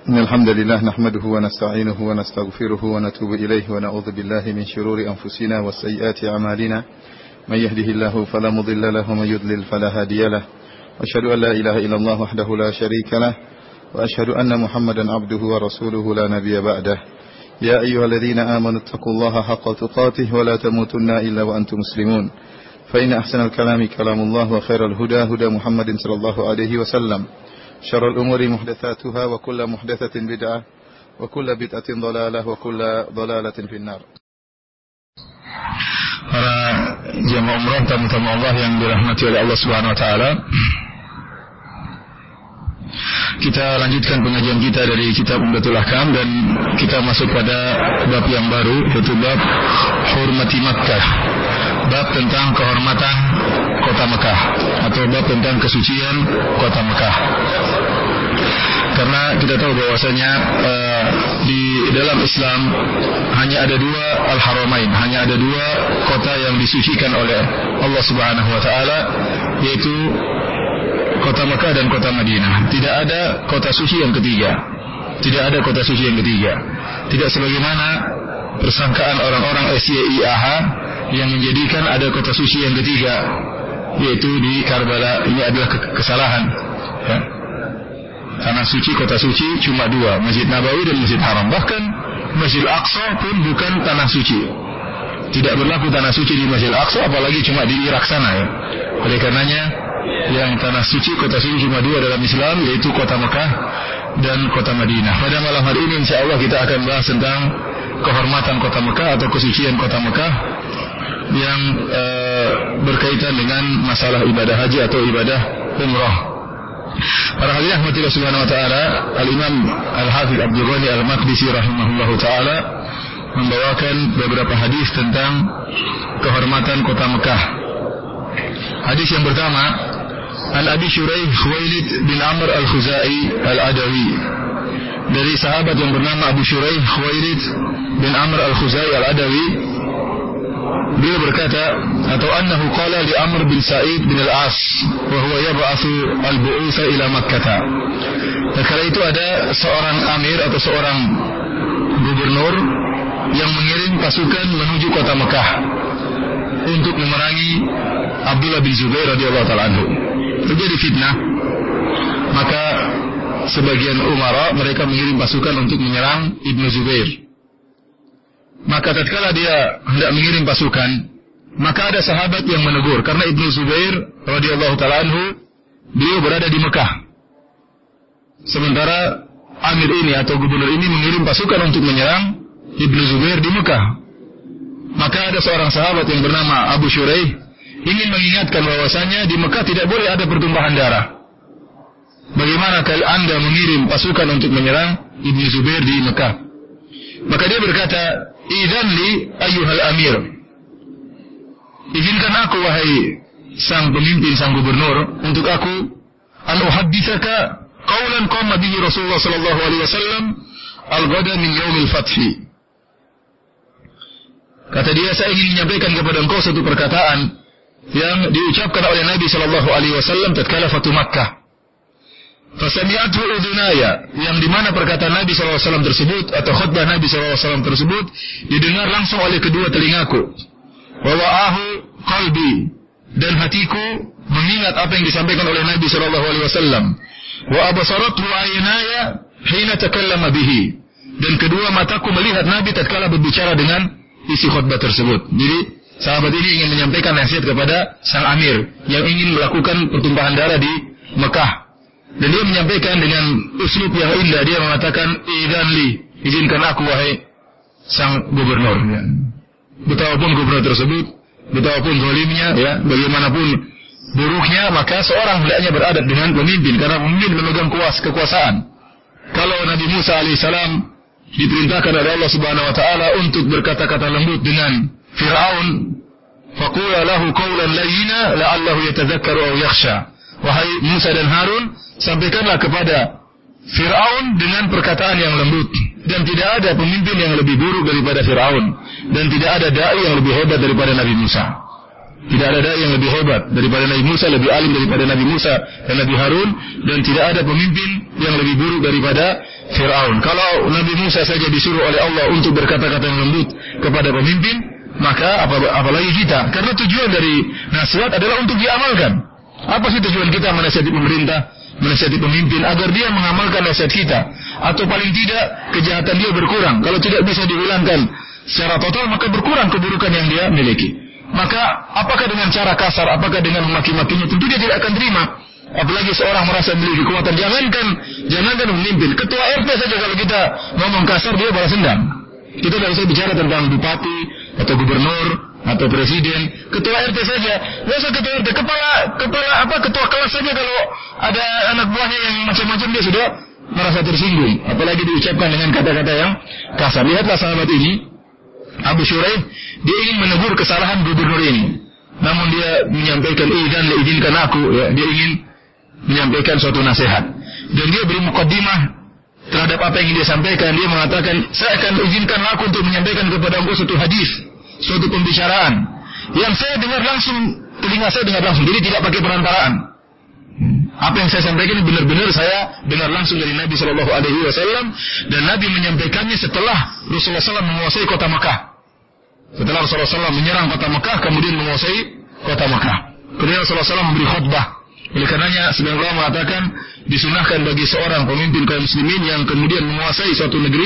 إن الحمد لله نحمده ونستعينه ونستغفره ونتوب إليه ونعوذ بالله من شرور أنفسنا وسيئات أعمالنا من يهده الله فلا مضل له ومن يضلل فلا هادي له وأشهد أن لا إله إلا الله وحده لا شريك له وأشهد أن محمدا عبده ورسوله لا نبي بعده يا أيها الذين آمنوا اتقوا الله حق تقاته ولا تموتن إلا وأنتم مسلمون فإن أحسن الكلام كلام الله وخير الهدى هدى محمد صلى الله عليه وسلم شر الأمور محدثاتها وكل محدثة بدعة وكل بدعة ضلالة وكل ضلالة في النار. Para jemaah umrah tamu-tamu Allah yang dirahmati oleh Allah Subhanahu wa taala. Kita lanjutkan pengajian kita dari kitab Umdatul Ahkam dan kita masuk pada bab yang baru, yaitu bab Hurmati Makkah. Bab tentang kehormatan kota Mekah atau bab tentang kesucian kota Mekah. Karena kita tahu bahwasanya di dalam Islam hanya ada dua Al-Haramain, hanya ada dua kota yang disucikan oleh Allah Subhanahu wa taala, yaitu kota Mekah dan kota Madinah. Tidak ada kota suci yang ketiga. Tidak ada kota suci yang ketiga. Tidak sebagaimana persangkaan orang-orang SYIAH yang menjadikan ada kota suci yang ketiga, yaitu di Karbala. Ini adalah kesalahan. Ya. Tanah suci, kota suci cuma dua, Masjid Nabawi dan Masjid Haram. Bahkan Masjid Al-Aqsa pun bukan tanah suci. Tidak berlaku tanah suci di Masjid Al-Aqsa, apalagi cuma di Irak sana. Ya. Oleh karenanya yang tanah suci, kota suci cuma dua dalam Islam, yaitu kota Mekah dan kota Madinah. Pada malam hari ini insyaallah kita akan bahas tentang kehormatan kota Mekah atau kesucian kota Mekah yang berkaitan dengan masalah ibadah haji atau ibadah umrah. Para hadirin rahmatillah subhanahu wa ta'ala, Al-Imam Al-Hafidh Abdul Ghani Al-Maqdisi rahimahullahu ta'ala membawakan beberapa hadis tentang kehormatan kota Mekah. Hadis yang pertama, An Abi Shuraih Khuwailid bin Amr Al-Khuzai Al-Adawi, dari sahabat yang bernama Abu Shuraih Khuwailid bin Amr Al-Khuzai Al-Adawi, beliau berkata, atau annahu qala li Amr bin Sa'id bin Al-As wa huwa yab'atsu al-bu'utsa ila Makkah. Kala itu ada seorang amir atau seorang gubernur yang mengirim pasukan menuju kota Mekah untuk memerangi Abdullah bin Zubair radhiyallahu ta'ala anhu. Terjadi fitnah, maka sebagian umara mereka mengirim pasukan untuk menyerang Ibnu Zubair. Maka tatkala dia hendak mengirim pasukan, maka ada sahabat yang menegur, karena Ibnu Zubair radhiyallahu ta'ala anhu beliau berada di Mekah. Sementara amir ini atau gubernur ini mengirim pasukan untuk menyerang Ibnu Zubair di Mekah. Maka ada seorang sahabat yang bernama Abu Shuraih ingin mengingatkan bahwasanya di Mekah tidak boleh ada pertumpahan darah. Bagaimana kalau Anda mengirim pasukan untuk menyerang Ibnu Zubair di Mekah? Maka dia berkata, "Idzan li ayyuhal amir." Izinkan aku wahai sang pemimpin, sang gubernur, untuk aku an uhadditsaka qaulan qama bihi Rasulullah sallallahu alaihi wasallam al-ghada min yaumil fathi. Kata dia, saya ingin menyampaikan kepada engkau satu perkataan yang diucapkan oleh Nabi sallallahu alaihi wasallam tatkala Fatu Makkah. Fasami'athu udunaya, yang dimana perkataan Nabi sallallahu alaihi wasallam tersebut atau khutbah Nabi sallallahu alaihi wasallam tersebut didengar langsung oleh kedua telingaku. Wa wa'ahu qalbi, dan hatiku mengingat apa yang disampaikan oleh Nabi sallallahu alaihi wasallam. Wa absarathu aynaya hina takallama bihi, dan kedua mataku melihat Nabi tatkala berbicara dengan isi khutbah tersebut. Jadi sahabat ini ingin menyampaikan nasihat kepada sang amir yang ingin melakukan pertumpahan darah di Mekah. Dan dia menyampaikan dengan uslub yang indah. Dia mengatakan, "Idzan li, izinkan aku wahai sang gubernur." Ya. Betapapun gubernur tersebut, betapapun zalimnya, ya, bagaimanapun buruknya, maka seorang hendaknya beradab dengan pemimpin, karena pemimpin memegang kekuasaan. Kalau Nabi Musa alaihissalam diperintahkan oleh Allah Subhanahu wa taala untuk berkata-kata lembut dengan Firaun, faqula lahu qawlan layyina la'allahu yatadhakkaru aw yakhsha. Wahai Musa dan Harun, sampaikanlah kepada Firaun dengan perkataan yang lembut. Dan tidak ada pemimpin yang lebih buruk daripada Firaun, dan tidak ada dai yang lebih hebat daripada Nabi Musa. Tidak ada dai yang lebih hebat daripada Nabi Musa, lebih alim daripada Nabi Musa dan Nabi Harun, dan tidak ada pemimpin yang lebih buruk daripada Fir'aun. Kalau Nabi Musa saja disuruh oleh Allah untuk berkata-kata yang lembut kepada pemimpin, maka apalagi kita. Karena tujuan dari nasihat adalah untuk diamalkan. Apa sih tujuan kita menasihati pemerintah, menasihati pemimpin? Agar dia mengamalkan nasihat kita, atau paling tidak kejahatan dia berkurang. Kalau tidak bisa dihilangkan secara total, maka berkurang keburukan yang dia miliki. Maka apakah dengan cara kasar, apakah dengan memaki-makinya, tentu dia tidak akan terima. Apalagi seorang merasa memiliki kekuatan. Jangankan memimpin, ketua RT saja kalau kita ngomong kasar dia balas dendam. Kita tidak usah bicara tentang bupati atau gubernur atau presiden, ketua RT saja. Nggak usah ketua RT, ketua kelas saja, kalau ada anak buahnya yang macam-macam dia sudah merasa tersinggung. Apalagi diucapkan dengan kata-kata yang kasar. Lihatlah sahabat ini, Abu Shuraih, dia ingin menegur kesalahan gubernur ini. Namun dia menyampaikan, izinkan aku, ya, dia ingin menyampaikan suatu nasihat. Dan dia beri mukaddimah terhadap apa yang dia sampaikan. Dia mengatakan, saya akan izinkan aku untuk menyampaikan kepada engkau suatu hadis, suatu pembicaraan yang saya dengar langsung, telinga saya dengar langsung, jadi tidak pakai perantaraan. Apa yang saya sampaikan ini benar-benar saya dengar langsung dari Nabi Shallallahu Alaihi Wasallam, dan Nabi menyampaikannya setelah Rasulullah SAW menguasai kota Mekah. Setelah Rasulullah SAW menyerang kota Mekah, kemudian menguasai kota Mekah. Kemudian Rasulullah SAW memberi khutbah. Oleh karenanya, sebagian ulama mengatakan disunahkan bagi seorang pemimpin kaum muslimin yang kemudian menguasai suatu negeri,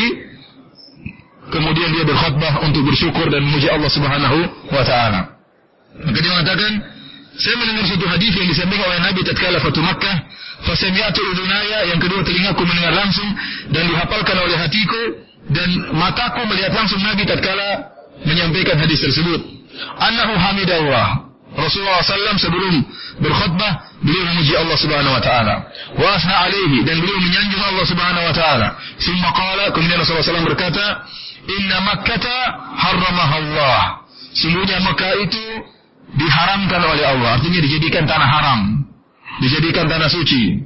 kemudian dia berkhutbah untuk bersyukur dan memuji Allah Subhanahu wa Ta'ala. Maka dia mengatakan, saya mendengar suatu hadis yang disampaikan oleh Nabi tatkala Fatu Makkah, fasami'atu udunaya, yang kedua telingaku mendengar langsung dan dihafalkan oleh hatiku, dan mataku melihat langsung Nabi tatkala menyampaikan hadis tersebut. Annahu hamidallah. Rasulullah SAW sebelum berkhutbah, beliau memuji Allah Subhanahu wa Ta'ala. Wa asna alaihi, dan beliau menyanjung Allah Subhanahu wa Ta'ala. Summa qala, kemudian Rasulullah SAW berkata, inna Makkata harramahallah. Sungguhnya Makkah itu diharamkan oleh Allah, artinya dijadikan tanah haram, dijadikan tanah suci.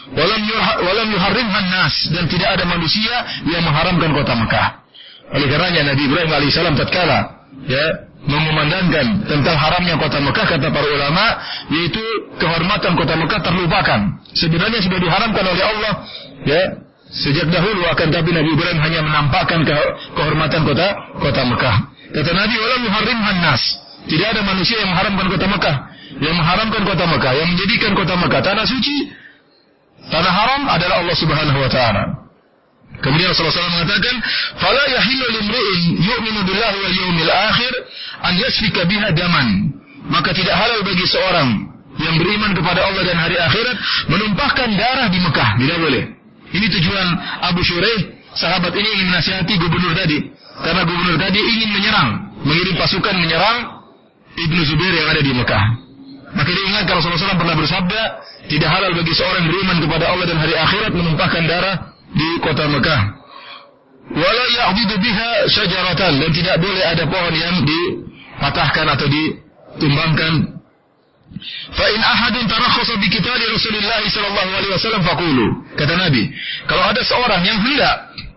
Walam yuharrimhan nas, dan tidak ada manusia yang mengharamkan kota Mekah. Oleh karenanya Nabi Ibrahim alaihissalam tatkala mengumandangkan tentang haramnya kota Mekah, kata para ulama, yaitu kehormatan kota Mekah terlupakan. Sebenarnya sudah diharamkan oleh Allah sejak dahulu, akan tapi Nabi Ibrahim hanya menampakkan kehormatan kota Mekah. Kata Nabi, walam yuharrimhan nas, tidak ada manusia yang mengharamkan kota Mekah. Yang mengharamkan kota Mekah, yang menjadikan kota Mekah tanah suci, tanah haram adalah Allah Subhanahu wa Ta'ala. Kemudian Rasulullah SAW mengatakan, "Fala yahillu limri'in yu'minu billahi wal yawmil akhir an yasfika biha daman." Maka tidak halal bagi seorang yang beriman kepada Allah dan hari akhirat menumpahkan darah di Mekah, tidak boleh. Ini tujuan Abu Shuraih, sahabat ini ingin menasihati gubernur tadi, karena gubernur tadi ingin menyerang, mengirim pasukan menyerang Ibnu Zubair yang ada di Mekah. Maka dia ingat kalau Rasulullah SAW pernah bersabda, tidak halal bagi seorang beriman kepada Allah dan hari akhirat menumpahkan darah di kota Mekah. Wala ya'budu biha syajaratan, dan tidak boleh ada pohon yang dipatahkan atau ditumbangkan. Fa in ahadun tarakhasa bi qitali Rasulillah sallallahu alaihi wasallam faqulu. Kata Nabi, kalau ada seorang yang hendak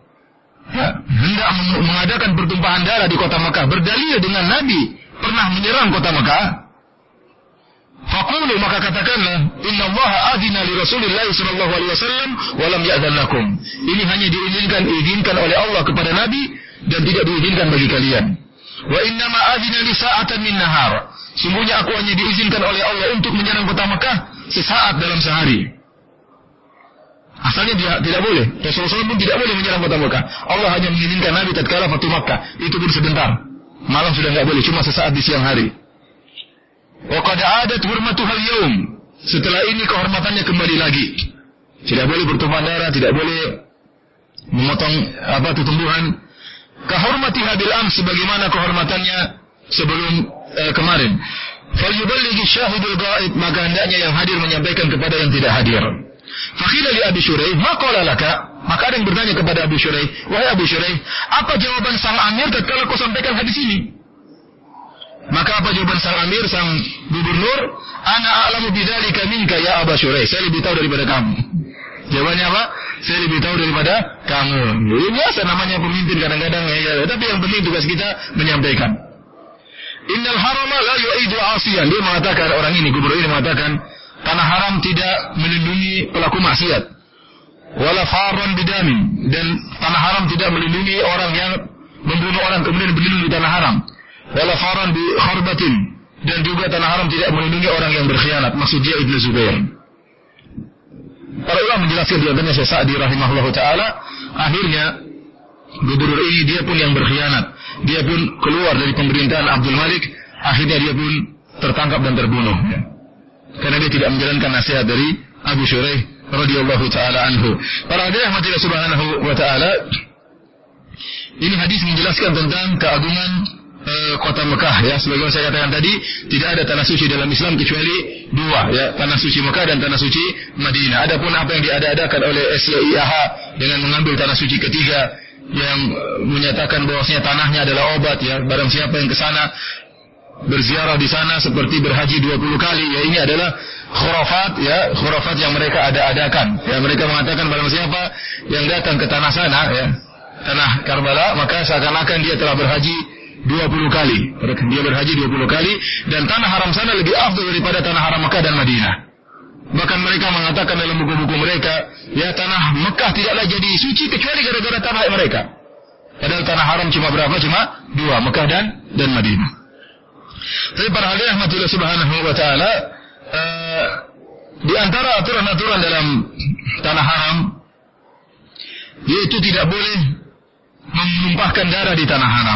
mengadakan pertumpahan darah di kota Mekah berdalil dengan Nabi pernah menyerang kota Mekah, faqulu, maka katakanlah, innallaha adzina li Rasulillah sallallahu alaihi wasallam wa lam ya'dzan lakum. Ini hanya diizinkan oleh Allah kepada Nabi dan tidak diizinkan bagi kalian. Wa innama adzina li sa'atan min nahar. Sungguhnya aku hanya diizinkan oleh Allah untuk menyerang kota Mekah sesaat dalam sehari. Asalnya dia tidak boleh. Rasulullah SAW pun tidak boleh menyerang kota Mekah. Allah hanya mengizinkan Nabi tatkala Fatu Makkah. Itu pun sebentar. Malam sudah enggak boleh, cuma sesaat di siang hari. Wa qad 'adat hurmatuhal yaum. Setelah ini kehormatannya kembali lagi. Tidak boleh bertumpahan darah, tidak boleh memotong tumbuhan. Kahormatiha bil ams, sebagaimana kehormatannya sebelum kemarin. Falyuballighi syahidul ghaib, maka hendaknya yang hadir menyampaikan kepada yang tidak hadir. Faqila li Abi Shuraih, ma qala laka? Maka ada yang bertanya kepada Abu Shuraih, wahai Abu Shuraih, apa jawaban sang amir tatkala kau sampaikan hadis ini? Maka apa jawaban sang amir, sang gubernur? Ana a'lamu bidzalika minka ya Abu Shuraih. Saya lebih tahu daripada kamu. Jawabannya apa? Saya lebih tahu daripada kamu. Ini biasa namanya pemimpin kadang-kadang, tapi yang penting tugas kita menyampaikan. Innal harama la yu'idu 'asiyan. Dia mengatakan, orang ini, gubernur ini mengatakan, tanah haram tidak melindungi pelaku maksiat. Wala farran bidamin, dan tanah haram tidak melindungi orang yang membunuh orang kemudian berlindung di tanah haram. Wala farran bi kharbatin, dan juga tanah haram tidak melindungi orang yang berkhianat. Maksudnya Ibnu Zubair. Para ulama menjelaskan di antaranya Syekh Sa'di rahimahullahu taala, akhirnya gubernur ini dia pun yang berkhianat. Dia pun keluar dari pemerintahan Abdul Malik, akhirnya dia pun tertangkap dan terbunuh. Karena dia tidak menjalankan nasihat dari Abu Shuraih radhiyallahu taala anhu. Para hadirin rahmatillah subhanahu wa taala, ini hadis menjelaskan tentang keagungan kota Mekah, ya. Sebagaimana saya katakan tadi, tidak ada tanah suci dalam Islam kecuali dua, ya, tanah suci Mekah dan tanah suci Madinah. Adapun apa yang diada-adakan oleh SYIAH dengan mengambil tanah suci ketiga yang menyatakan bahwasanya tanahnya adalah obat, ya, barang siapa yang ke sana berziarah di sana seperti berhaji 20 kali, ya, ini adalah khurafat, ya, khurafat yang mereka ada-adakan. Ya, mereka mengatakan barang siapa yang datang ke tanah sana, ya, tanah Karbala, maka seakan-akan dia telah berhaji 20 kali. Dia berhaji 20 kali, dan tanah haram sana lebih afdal daripada tanah haram Mekah dan Madinah. Bahkan mereka mengatakan dalam buku-buku mereka, ya, tanah Mekah tidaklah jadi suci kecuali gara-gara tanah mereka. Padahal tanah haram cuma berapa? Cuma dua, Mekah dan Madinah. Tapi para hadirin rahmatullah subhanahu wa ta'ala, di antara aturan-aturan dalam tanah haram, yaitu tidak boleh menumpahkan darah di tanah haram.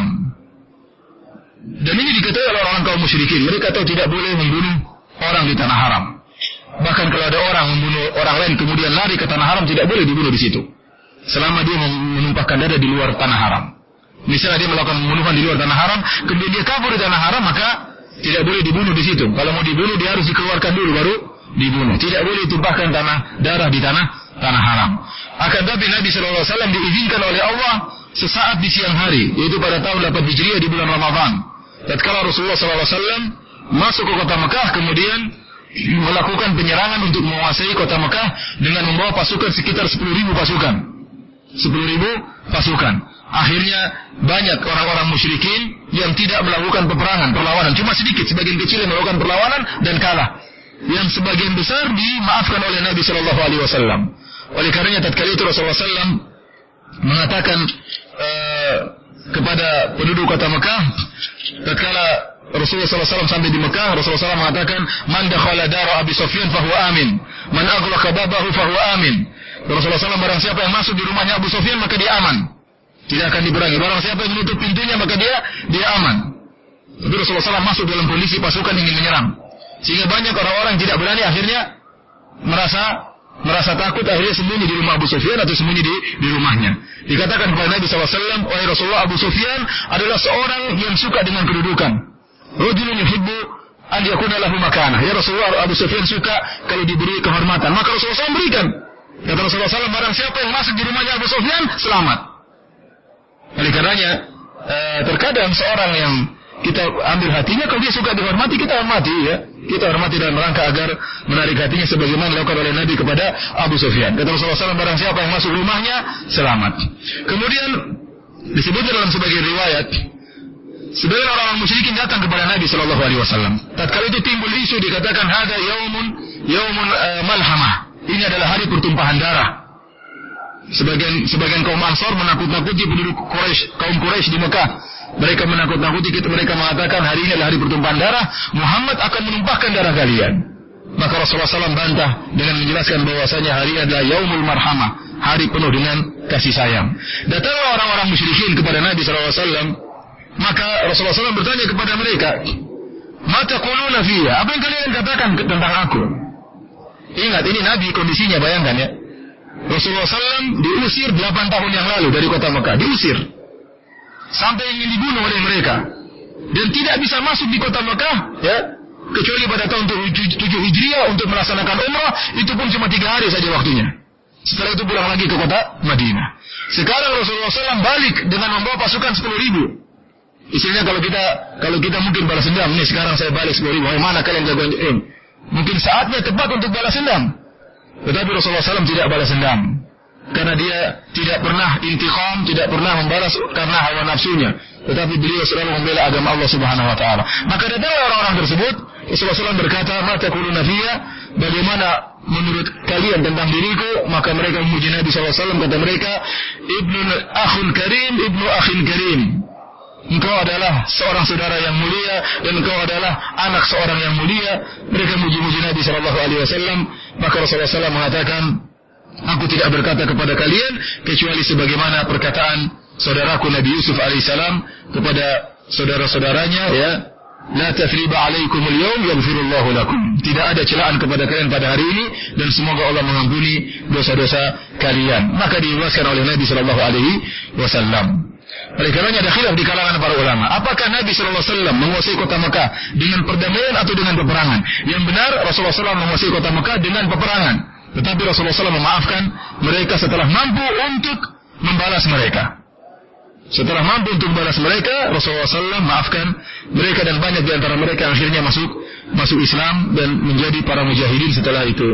Dan ini diketahui oleh orang kaum musyrikin. Mereka tahu tidak boleh membunuh orang di tanah haram. Bahkan kalau ada orang membunuh orang lain kemudian lari ke tanah haram, tidak boleh dibunuh di situ, selama dia menumpahkan darah di luar tanah haram. Misalnya dia melakukan pembunuhan di luar tanah haram, kemudian dia kabur di tanah haram, maka tidak boleh dibunuh di situ. Kalau mau dibunuh, dia harus dikeluarkan dulu baru dibunuh. Tidak boleh ditumpahkan darah di tanah haram. Akan tapi Nabi SAW diizinkan oleh Allah sesaat di siang hari, yaitu pada tahun 8 Hijriah di bulan Ramadan. Tatkala Rasulullah SAW masuk ke kota Mekah, kemudian melakukan penyerangan untuk menguasai kota Mekah dengan membawa pasukan sekitar 10.000 pasukan. 10.000 pasukan. Akhirnya banyak orang-orang musyrikin yang tidak melakukan perlawanan, cuma sedikit, sebagian kecil yang melakukan perlawanan dan kalah. Yang sebagian besar dimaafkan oleh Nabi sallallahu alaihi wasallam. Oleh karenanya tatkala itu Rasulullah sallallahu mengatakan kepada penduduk kota Mekah, tatkala Rasulullah SAW sampai di Mekah, Rasulullah SAW mengatakan, "Man dakhala dara Abi Sufyan fahuwa amin, man aghlaqa babahu fahuwa amin." Rasulullah SAW, barang siapa yang masuk di rumahnya Abu Sufyan maka dia aman, tidak akan diperangi. Barang siapa yang menutup pintunya maka dia aman. Tapi Rasulullah SAW masuk dalam kondisi pasukan ingin menyerang, sehingga banyak orang-orang tidak berani, akhirnya merasa takut, akhirnya sembunyi di rumah Abu Sufyan atau sembunyi di rumahnya. Dikatakan kepada Nabi SAW, "Wahai Rasulullah, Abu Sufyan adalah seorang yang suka dengan kedudukan. Rajulun yuhibbu an yakuna lahu makanah." Ya Rasulullah, Abu Sufyan suka kalau diberi kehormatan, maka Rasulullah SAW berikan. Kata Rasulullah SAW, barang siapa yang masuk di rumahnya Abu Sufyan, selamat. Oleh karenanya, terkadang seorang yang kita ambil hatinya, kalau dia suka dihormati, kita hormati, ya. Kita hormati dalam rangka agar menarik hatinya sebagaimana dilakukan oleh Nabi kepada Abu Sufyan. Kata Rasulullah SAW, barang siapa yang masuk rumahnya, selamat. Kemudian disebutkan dalam sebagian riwayat, sebagian orang musyrikin datang kepada Nabi sallallahu alaihi wasallam. Tatkala itu timbul isu, dikatakan hada yaumun malhamah. Ini adalah hari pertumpahan darah. Sebagian kaum Ansar menakut-nakuti penduduk kaum Quraisy di Mekah. Mereka menakut-nakuti kita, mereka mengatakan hari ini adalah hari pertumpahan darah, Muhammad akan menumpahkan darah kalian. Maka Rasulullah SAW bantah dengan menjelaskan bahwasanya hari ini adalah yaumul marhamah, hari penuh dengan kasih sayang. Datanglah orang-orang musyrikin kepada Nabi SAW. Maka Rasulullah SAW bertanya kepada mereka, "Ma taquluna fiyya?" Apa yang kalian katakan tentang aku? Ingat, ini Nabi kondisinya, bayangkan ya. Rasulullah SAW diusir 8 tahun yang lalu dari kota Mekah, diusir sampai ingin dibunuh oleh mereka, dan tidak bisa masuk di kota Mekah, ya, kecuali pada tahun 7 Hijriah untuk melaksanakan umrah. Itu pun cuma 3 hari saja waktunya. Setelah itu pulang lagi ke kota Madinah. Sekarang Rasulullah SAW balik dengan membawa pasukan 10.000. Istilahnya kalau kita mungkin balas dendam, nih sekarang saya balik 10.000, bagaimana kalian jagoan? Mungkin saatnya tepat untuk balas dendam. Tetapi Rasulullah SAW tidak balas dendam. karena dia tidak pernah intiqam, tidak pernah membalas karena hawa nafsunya, tetapi beliau selalu membela agama Allah Subhanahu wa taala. Maka datanglah orang-orang tersebut, Rasulullah SAW berkata, "Ma taquluna fiyya?" Bagaimana menurut kalian tentang diriku? Maka mereka memuji Nabi SAW, kata mereka, "Ibnu akhun karim, ibnu akhin karim." Engkau adalah seorang saudara yang mulia dan engkau adalah anak seorang yang mulia. Mereka memuji Nabi SAW. Maka Rasulullah SAW mengatakan, "Aku tidak berkata kepada kalian kecuali sebagaimana perkataan saudaraku Nabi Yusuf alaihissalam kepada saudara-saudaranya, ya, la tathriba alaikumul yawm yaghfirullahu lakum." Tidak ada celaan kepada kalian pada hari ini dan semoga Allah mengampuni dosa-dosa kalian. Maka dibebaskan oleh Nabi sallallahu alaihi wasallam. Oleh karenanya ada khilaf di kalangan para ulama. Apakah Nabi sallallahu alaihi wasallam menguasai kota Mekah dengan perdamaian atau dengan peperangan? Yang benar Rasulullah SAW menguasai kota Mekah dengan peperangan. Tetapi Rasulullah SAW memaafkan mereka setelah mampu untuk membalas mereka. Setelah mampu untuk membalas mereka, Rasulullah SAW maafkan mereka dan banyak di antara mereka akhirnya masuk Islam dan menjadi para mujahidin setelah itu.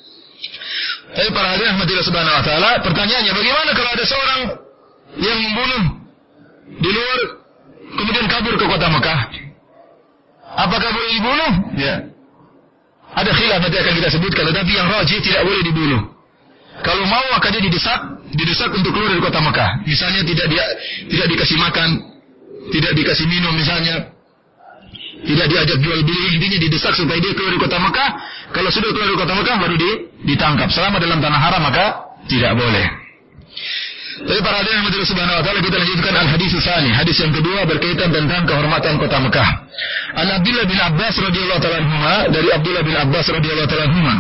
Tapi para hadirin rahmatillah subhanahu wa ta'ala, pertanyaannya, bagaimana kalau ada seorang yang membunuh di luar kemudian kabur ke kota Mekah? Apakah boleh dibunuh? Ya. Ada khilaf nanti akan kita sebutkan, tetapi yang rajih tidak boleh dibunuh. Kalau mau maka dia didesak untuk keluar dari kota Mekah. Misalnya tidak dikasih makan, tidak dikasih minum misalnya, tidak diajak jual beli, intinya didesak supaya dia keluar dari kota Mekah. Kalau sudah keluar dari kota Mekah baru ditangkap. Selama dalam tanah haram maka tidak boleh. Tapi para hadirin yang subhanahu wa ta'ala, kita lanjutkan al-hadis tsani. Hadis yang kedua berkaitan tentang kehormatan kota Mekah. An Abdullah bin Abbas radhiyallahu ta'ala anhuma, dari Abdullah bin Abbas radhiyallahu ta'ala anhuma,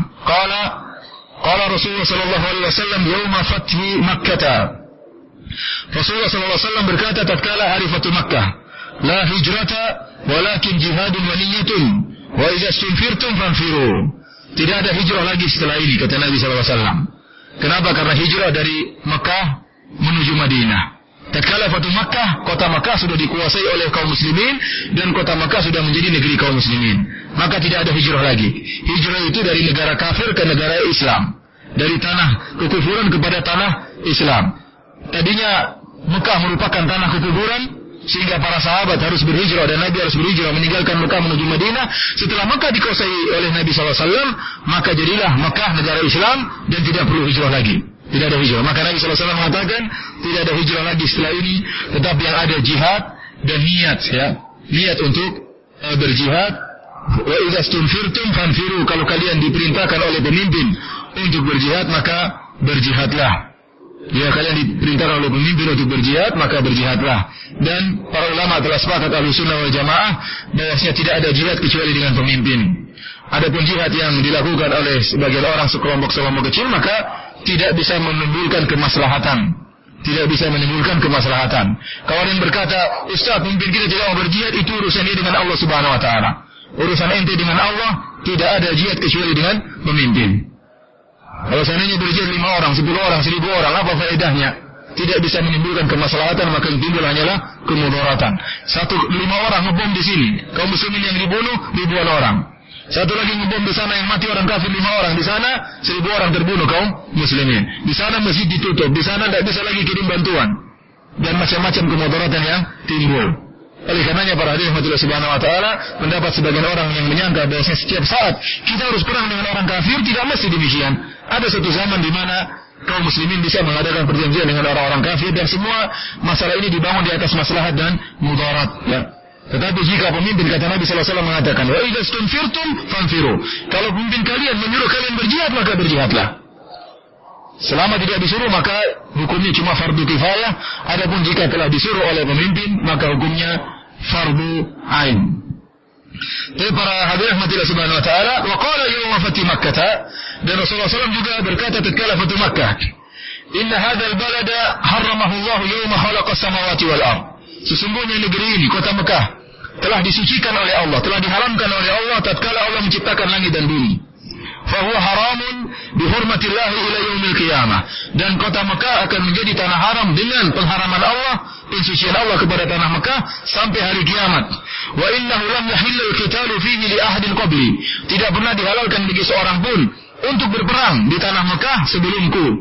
qala Rasulullah sallallahu alaihi wasallam yauma fathi Makkah. Rasulullah sallallahu alaihi wasallam berkata tatkala hari Fathu Makkah, la hijrata walakin jihadun wa niyyatun wa idza istunfirtum fanfiru. Tidak ada hijrah lagi setelah ini, kata Nabi sallallahu alaihi wasallam. Kenapa? Karena hijrah dari Mekah menuju Madinah. Tatkala Fathu Makkah, kota Makkah sudah dikuasai oleh kaum muslimin dan kota Makkah sudah menjadi negeri kaum muslimin. Maka tidak ada hijrah lagi. Hijrah itu dari negara kafir ke negara Islam, dari tanah kekufuran kepada tanah Islam. Tadinya Mekah merupakan tanah kekufuran sehingga para sahabat harus berhijrah dan Nabi harus berhijrah meninggalkan Mekah menuju Madinah. Setelah Mekah dikuasai oleh Nabi SAW, maka jadilah Mekah negara Islam dan tidak perlu hijrah lagi. Tidak ada hijrah. Maka Nabi SAW mengatakan tidak ada hijrah lagi setelah ini, tetapi yang ada jihad dan niat, ya, niat untuk berjihad. Wa idza stunfirtum fanfiru. Kalau kalian diperintahkan oleh pemimpin untuk berjihad maka berjihadlah. Jika kalian diperintahkan oleh pemimpin untuk berjihad maka berjihadlah. Dan para ulama telah sepakat Ahlussunnah wal Jamaah bahwasanya tidak ada jihad kecuali dengan pemimpin. Adapun jihad yang dilakukan oleh sebagian orang sekelompok-sekelompok kecil maka tidak bisa menimbulkan kemaslahatan. Tidak bisa menimbulkan kemaslahatan. Kalau ada yang berkata, "Ustaz, pemimpin kita tidak mau berjihad, itu urusan dia dengan Allah Subhanahu wa taala." Urusan ente dengan Allah, tidak ada jihad kecuali dengan pemimpin. Kalau seandainya berjihad 5 orang, 10 orang, 1000 orang, apa faedahnya? Tidak bisa menimbulkan kemaslahatan, maka yang timbul hanyalah kemudaratan. 5 orang ngebom di sini, kaum muslimin yang dibunuh ribuan orang. Satu lagi ngebom di sana yang mati orang kafir 5 orang, di sana 1000 orang terbunuh kaum muslimin. Di sana masjid ditutup, di sana tidak bisa lagi kirim bantuan dan macam-macam kemudaratan yang timbul. Oleh karenanya para hadirin rahmatullah subhanahu wa ta'ala, pendapat sebagian orang yang menyangka bahwa setiap saat kita harus perang dengan orang kafir, tidak mesti demikian. Ada satu zaman di mana kaum muslimin bisa mengadakan perjanjian dengan orang-orang kafir dan semua masalah ini dibangun di atas maslahat dan mudarat, ya. Tetapi jika pemimpin, kata Nabi SAW mengatakan, wa idza stunfirtum fanfiru. Kalau pemimpin kalian menyuruh kalian berjihad, maka berjihadlah. Selama tidak disuruh maka hukumnya cuma fardu kifayah. Adapun jika telah disuruh oleh pemimpin maka hukumnya fardu ain. Tapi para hadirin rahmatillah subhanahu wa ta'ala, wa qala yawma fathi Makkah, dan Rasulullah SAW juga berkata tatkala Fathu Makkah, inna hadzal balada harramahu Allah yawma khalaqa samawati wal ardh. Sesungguhnya negeri ini, kota Mekah, telah disucikan oleh Allah, telah diharamkan oleh Allah tatkala Allah menciptakan langit dan bumi. Fahuwa haramun bihurmatillahi ila yaumil qiyamah. Dan kota Mekah akan menjadi tanah haram dengan pengharaman Allah, pensucian Allah kepada tanah Mekah sampai hari kiamat. Wa innahu lam yahillul qitalu fihi li ahadin qabli. Tidak pernah dihalalkan bagi seorang pun untuk berperang di tanah Mekah sebelumku.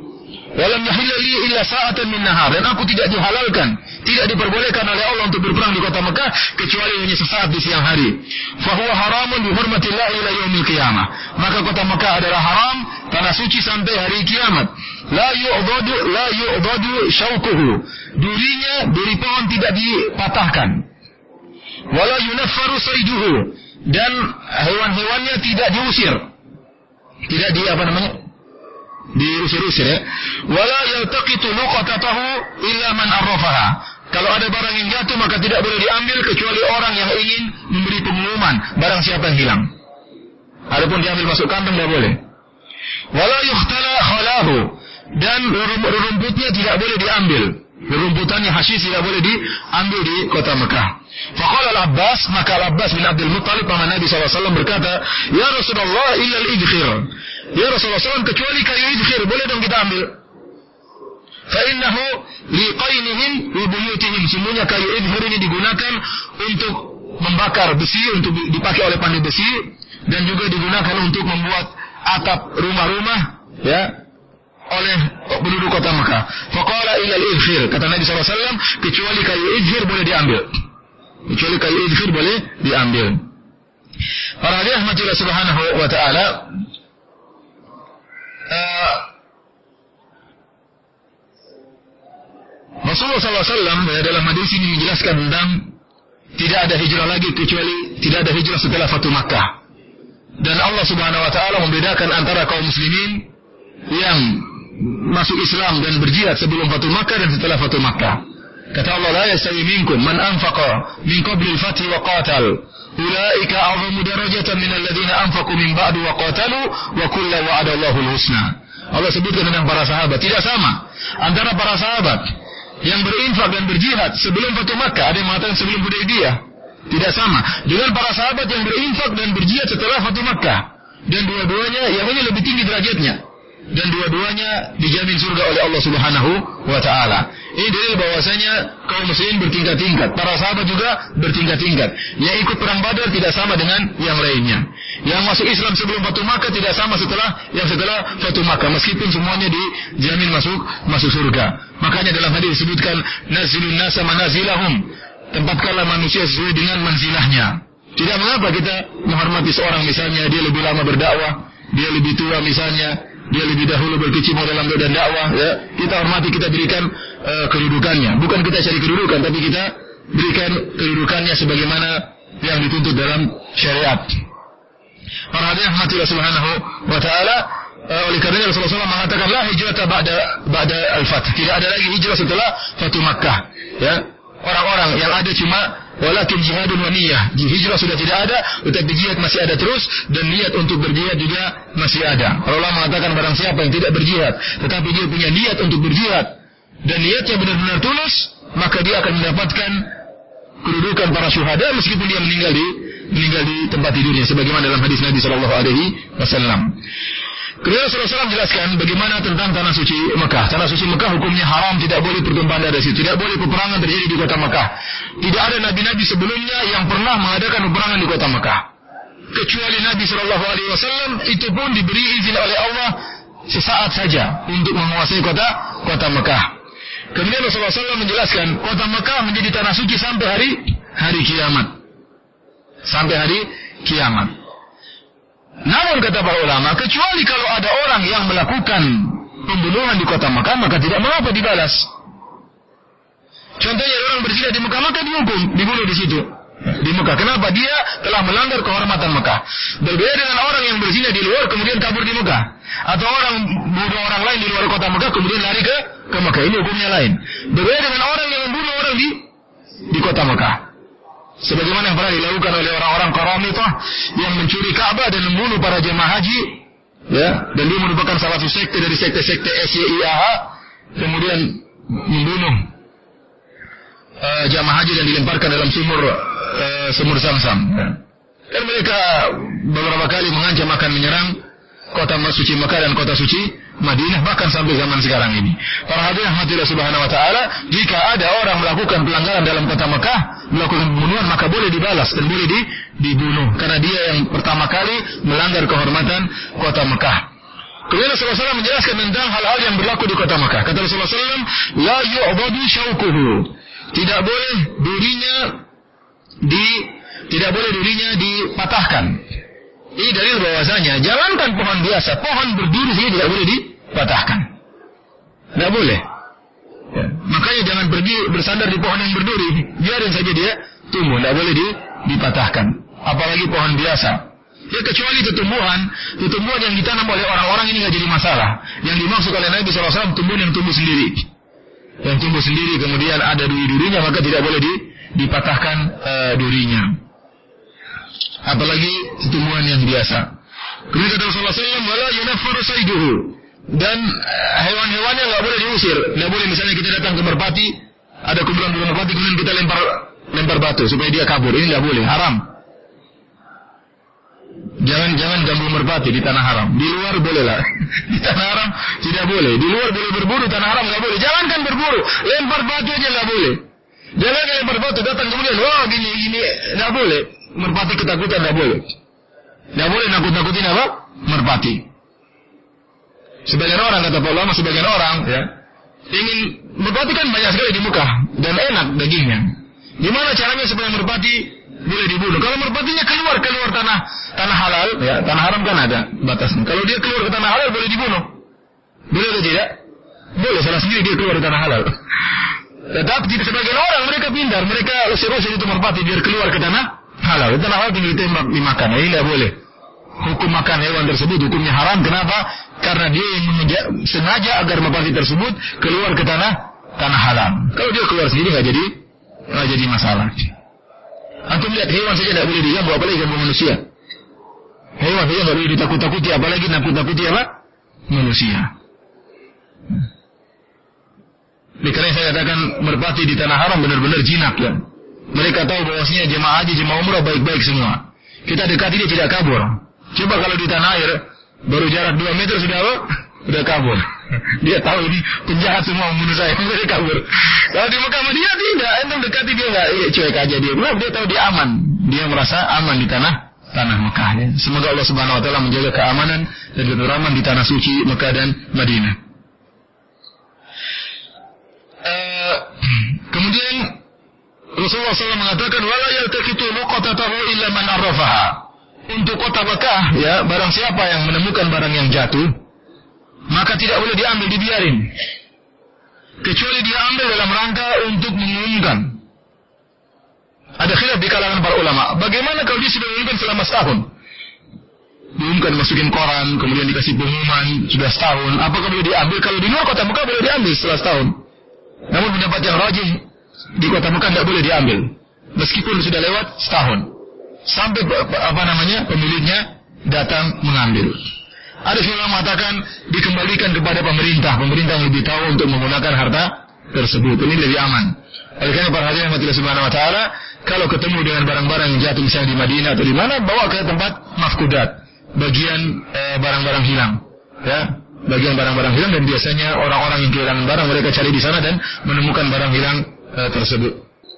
Walam yahilla li illa sa'atan min nahar, dan aku tidak dihalalkan, tidak diperbolehkan oleh Allah untuk berperang di kota Mekah kecuali hanya sesaat di siang hari. Fahuwa haramun bi hurmatillah ila yaumil qiyamah. Maka kota Mekah adalah haram, tanah suci sampai hari kiamat. La yu'dadu syaukuhu. Duri pohon tidak dipatahkan. Wala yunaffaru sayduhu, dan hewan-hewannya tidak diusir. Tidak diusir-usir ya. Wala yaltaqitu luqatatahu illa man arrafaha. Kalau ada barang yang jatuh maka tidak boleh diambil kecuali orang yang ingin memberi pengumuman barang siapa yang hilang. Adapun diambil masuk kantong tidak boleh. Wala yuhtala khalahu, dan rumputnya tidak boleh diambil. Rumputannya hasyis tidak boleh diambil di kota Mekah. Faqala al-Abbas, maka al-Abbas bin Abdul Muttalib paman Nabi SAW berkata, ya Rasulullah illa al-idkhir. Ya Rasulullah SAW, kecuali kayu idkhir, boleh dong kita ambil. Fa innahu liqainihim wa buyutihim. Semuanya kayu idkhir ini digunakan untuk membakar besi, untuk dipakai oleh pandai besi, dan juga digunakan untuk membuat atap rumah-rumah ya oleh penduduk kota Mekah. Faqala ila al-idkhir, kata Nabi SAW, kecuali kayu idkhir boleh diambil. Kecuali kayu idkhir boleh diambil. Para hadirin rahmatillah subhanahu wa ta'ala, Rasulullah SAW dalam hadis ini menjelaskan tentang tidak ada hijrah lagi kecuali tidak ada hijrah setelah Fatu Makkah. Dan Allah Subhanahu wa taala membedakan antara kaum muslimin yang masuk Islam dan berjihad sebelum Fatu Makkah dan setelah Fatu Makkah. Kata Allah, la yastawi minkum man anfaqa min qabli al-fath wa qatal, ulaika a'zamu darajatan min alladhina anfaqu min ba'du wa qatalu wa kullu wa'ada Allahul husna. Allah sebutkan tentang para sahabat, tidak sama antara para sahabat yang berinfak dan berjihad sebelum Fatu Makkah, ada yang mengatakan sebelum Hudaybiyah, tidak sama dengan para sahabat yang berinfak dan berjihad setelah Fatu Makkah. Dan dua-duanya yang ini lebih tinggi derajatnya, dan dua-duanya dijamin surga oleh Allah Subhanahu wa taala. Ini dalil bahwasanya kaum muslimin bertingkat-tingkat, para sahabat juga bertingkat-tingkat. Yang ikut perang Badar tidak sama dengan yang lainnya. Yang masuk Islam sebelum Fatu Makkah tidak sama setelah Fatu Makkah, meskipun semuanya dijamin masuk surga. Makanya dalam hadis disebutkan nazilun nasa manazilahum, tempatkanlah manusia sesuai dengan manzilahnya. Tidak mengapa kita menghormati seorang, misalnya dia lebih lama berdakwah, dia lebih tua misalnya, dia lebih dahulu berkecimpung dalam dan dakwah, ya, kita hormati, kita berikan kedudukannya. Bukan kita cari kedudukan, tapi kita berikan kedudukannya sebagaimana yang dituntut dalam syariat. Para hadirin rahmatillah subhanahu wa ta'ala, oleh karenanya Rasulullah SAW mengatakan la hijrata ba'da al-fath, tidak ada lagi hijrah setelah Fatu Makkah. Ya, orang-orang yang ada cuma walakin jihadun wa niyyah. Hijrah sudah tidak ada, tetapi jihad masih ada terus, dan niat untuk berjihad juga masih ada. Allah mengatakan barang siapa yang tidak berjihad tetapi dia punya niat untuk berjihad dan niatnya benar-benar tulus, maka dia akan mendapatkan kedudukan para syuhada meskipun dia meninggal di tempat tidurnya, sebagaimana dalam hadis Nabi sallallahu alaihi wasallam. Kemudian Rasulullah SAW menjelaskan bagaimana tentang tanah suci Mekah. Tanah suci Mekah hukumnya haram, tidak boleh pertumpahan darah di situ, tidak boleh peperangan terjadi di kota Mekah. Tidak ada nabi-nabi sebelumnya yang pernah mengadakan peperangan di kota Mekah, kecuali Nabi Shallallahu Alaihi Wasallam. Itu pun diberi izin oleh Allah sesaat saja untuk menguasai kota Mekah. Kemudian Rasulullah SAW menjelaskan kota Mekah menjadi tanah suci sampai hari kiamat, sampai hari kiamat. Namun kata para ulama, kecuali kalau ada orang yang melakukan pembunuhan di kota Mekah, maka tidak mengapa dibalas. Contohnya orang berzina di Mekah, maka dihukum, dibunuh di situ di Mekah. Kenapa? Dia telah melanggar kehormatan Mekah. Berbeda dengan orang yang berzina di luar kemudian kabur di Mekah, atau orang bunuh orang lain di luar kota Mekah kemudian lari ke Mekah. Ini hukumnya lain. Berbeda dengan orang yang membunuh orang di kota Mekah, sebagaimana yang pernah dilakukan oleh orang-orang Qaramithah yang mencuri Ka'bah dan membunuh para jemaah haji, ya, dan dia merupakan salah satu sekte dari sekte-sekte SYIAH, kemudian membunuh jemaah haji dan dilemparkan dalam sumur Zamzam. Dan mereka beberapa kali mengancam akan menyerang kota suci Mekah dan kota suci Madinah, bahkan sampai zaman sekarang ini. Para hadirin rahmatillah subhanahu wa ta'ala, jika ada orang melakukan pelanggaran dalam kota Mekah, melakukan pembunuhan, maka boleh dibalas dan boleh dibunuh, karena dia yang pertama kali melanggar kehormatan kota Mekah. Kemudian Rasulullah SAW menjelaskan tentang hal-hal yang berlaku di kota Makkah. Kata Rasulullah SAW, la yu'badu syaukuhu. Tidak boleh durinya dipatahkan. Ini dalil bahwasanya jangankan pohon biasa, pohon berduri saja tidak boleh dipatahkan. Tidak boleh. Ya. Makanya jangan pergi bersandar di pohon yang berduri, biarin saja dia tumbuh, tidak boleh dipatahkan. Apalagi pohon biasa. Ya, kecuali tumbuhan yang ditanam oleh orang-orang ini nggak jadi masalah. Yang dimaksud oleh Nabi SAW tumbuhan yang tumbuh sendiri. Yang tumbuh sendiri kemudian ada duri-durinya, maka tidak boleh dipatahkan durinya. Apalagi tumbuhan yang biasa. Kemudian kata Rasulullah SAW, wala yunaffaru sayduhu. Dan hewan-hewannya nggak boleh diusir. Nggak boleh misalnya kita datang ke merpati, ada kumpulan burung merpati, kemudian kita lempar batu supaya dia kabur. Ini nggak boleh, haram. Jangan ganggu merpati di tanah haram. Di luar boleh lah. Di tanah haram tidak boleh. Di luar boleh berburu, tanah haram nggak boleh. Jangankan berburu, lempar batu aja nggak boleh. Jangan lempar batu datang kemudian, wah gini nggak boleh. Merpati ketakutan nggak boleh. Nggak boleh nakut-nakutin apa? Merpati. Sebagian orang, kata Pak Ulama, sebagian orang ya ingin, merpati kan banyak sekali di Mekah dan enak dagingnya. Gimana caranya supaya merpati boleh dibunuh? Kalau merpatinya keluar tanah halal, ya tanah haram kan ada batasnya. Kalau dia keluar ke tanah halal boleh dibunuh. Boleh atau tidak? Boleh, salah sendiri dia keluar ke tanah halal. Tetapi sebagian orang mereka pintar, mereka usir-usir itu merpati biar keluar ke tanah halal. Tanah halal tinggal ditembak dimakan. Ini tidak boleh. Hukum makan hewan tersebut hukumnya haram. Kenapa? Karena dia yang sengaja agar merpati tersebut keluar ke tanah halal. Kalau dia keluar sendiri nggak jadi masalah. Antum lihat hewan saja tidak boleh diganggu, apalagi ganggu manusia. Hewan saja nggak boleh ditakut-takuti, apalagi nakut-takuti apa? Manusia. Karena saya katakan merpati di tanah haram benar-benar jinak ya. Mereka tahu bahwasanya jemaah haji, jemaah umrah baik-baik semua. Kita dekati dia tidak kabur. Coba kalau di tanah air baru jarak 2 meter sudah apa? Sudah kabur. Dia tahu ini penjahat semua membunuh saya, dia kabur. Kalau di Mekah Madinah tidak, entum dekati dia enggak, cuek aja dia. Dia tahu dia aman. Dia merasa aman di tanah Mekah ya. Semoga Allah Subhanahu wa taala menjaga keamanan dan ketenteraman di tanah suci Mekah dan Madinah. Kemudian Rasulullah SAW mengatakan wala yaltaqitu luqatatahu illa man arrafaha. Untuk kota Mekah ya, barang siapa yang menemukan barang yang jatuh, maka tidak boleh diambil, dibiarin. Kecuali dia ambil dalam rangka untuk mengumumkan. Ada khilaf di kalangan para ulama. Bagaimana kalau dia sudah mengumumkan selama setahun? Diumumkan, masukin koran, kemudian dikasih pengumuman sudah setahun. Apakah boleh diambil? Kalau di luar kota Mekah boleh diambil setelah setahun. Namun pendapat yang rajih di kota Mekah tidak boleh diambil, meskipun sudah lewat setahun. Sampai pemiliknya datang mengambil. Ada yang mengatakan dikembalikan kepada pemerintah yang lebih tahu untuk menggunakan harta tersebut. Ini lebih aman. Oleh karena para hadirin Allah Subhanahu wa taala, kalau ketemu dengan barang-barang yang jatuh misalnya di Madinah atau di mana, bawa ke tempat mafkudat, bagian barang-barang hilang. Ya, bagian barang-barang hilang, dan biasanya orang-orang yang kehilangan barang mereka cari di sana dan menemukan barang hilang tersebut.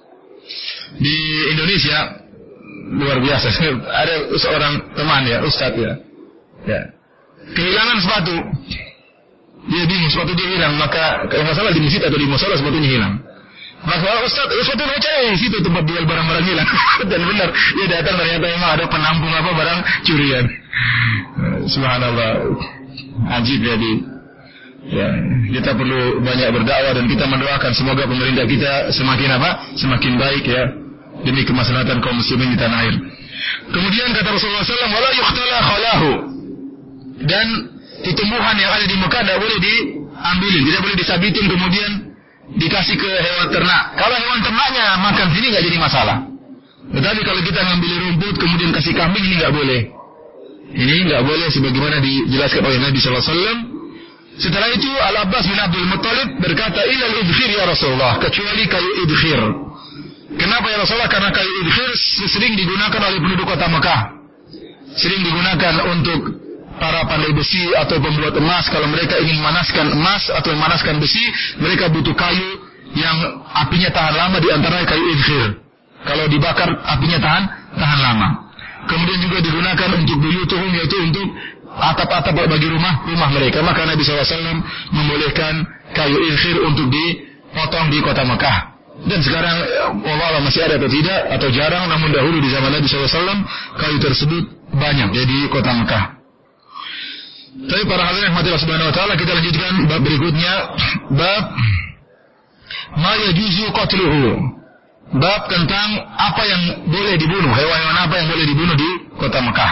Di Indonesia luar biasa. Ada seorang teman ya, ustadz ya. Kehilangan sepatu. Dia bingung, sepatu dia hilang. Maka kalau nggak salah di masjid atau di musola sepatunya hilang. Maka ustadz, sepatu mau cari di situ tempat jual barang-barang hilang. Dan benar, dia datang ternyata memang ada penampung barang curian. Subhanallah. Ajib jadi. Ya, kita perlu banyak berdakwah dan kita mendoakan semoga pemerintah kita semakin baik ya, demi kemaslahatan kaum muslimin di tanah air. Kemudian kata Rasulullah SAW, wala yuhtala khalahu. Dan tumbuhan yang ada di Mekah tidak boleh diambilin, tidak boleh disabitin kemudian dikasih ke hewan ternak. Kalau hewan ternaknya makan sini nggak jadi masalah. Tetapi kalau kita ngambil rumput kemudian kasih kambing, ini nggak boleh. Ini nggak boleh sebagaimana dijelaskan oleh Nabi SAW. Setelah itu Al-Abbas bin Abdul Muttalib berkata, ilal idkhir ya Rasulullah, kecuali kayu idkhir. Kenapa ya Rasulullah? Karena kayu idkhir sering digunakan oleh penduduk kota Mekah. Sering digunakan untuk para pandai besi atau pembuat emas. Kalau mereka ingin memanaskan emas atau memanaskan besi, mereka butuh kayu yang apinya tahan lama, di antaranya kayu idkhir. Kalau dibakar apinya tahan lama. Kemudian juga digunakan untuk buyutuhum, yaitu untuk atap-atap bagi rumah mereka. Maka Nabi SAW membolehkan kayu irkhir untuk dipotong di kota Mekah. Dan sekarang Allah masih ada atau tidak atau jarang, namun dahulu di zaman Nabi SAW kayu tersebut banyak di kota Mekah. Tapi para hadirin yang Allah Subhanahu wa taala, kita lanjutkan bab berikutnya, bab ma yajuzu qatluhu. Bab tentang apa yang boleh dibunuh, hewan-hewan apa yang boleh dibunuh di kota Mekah.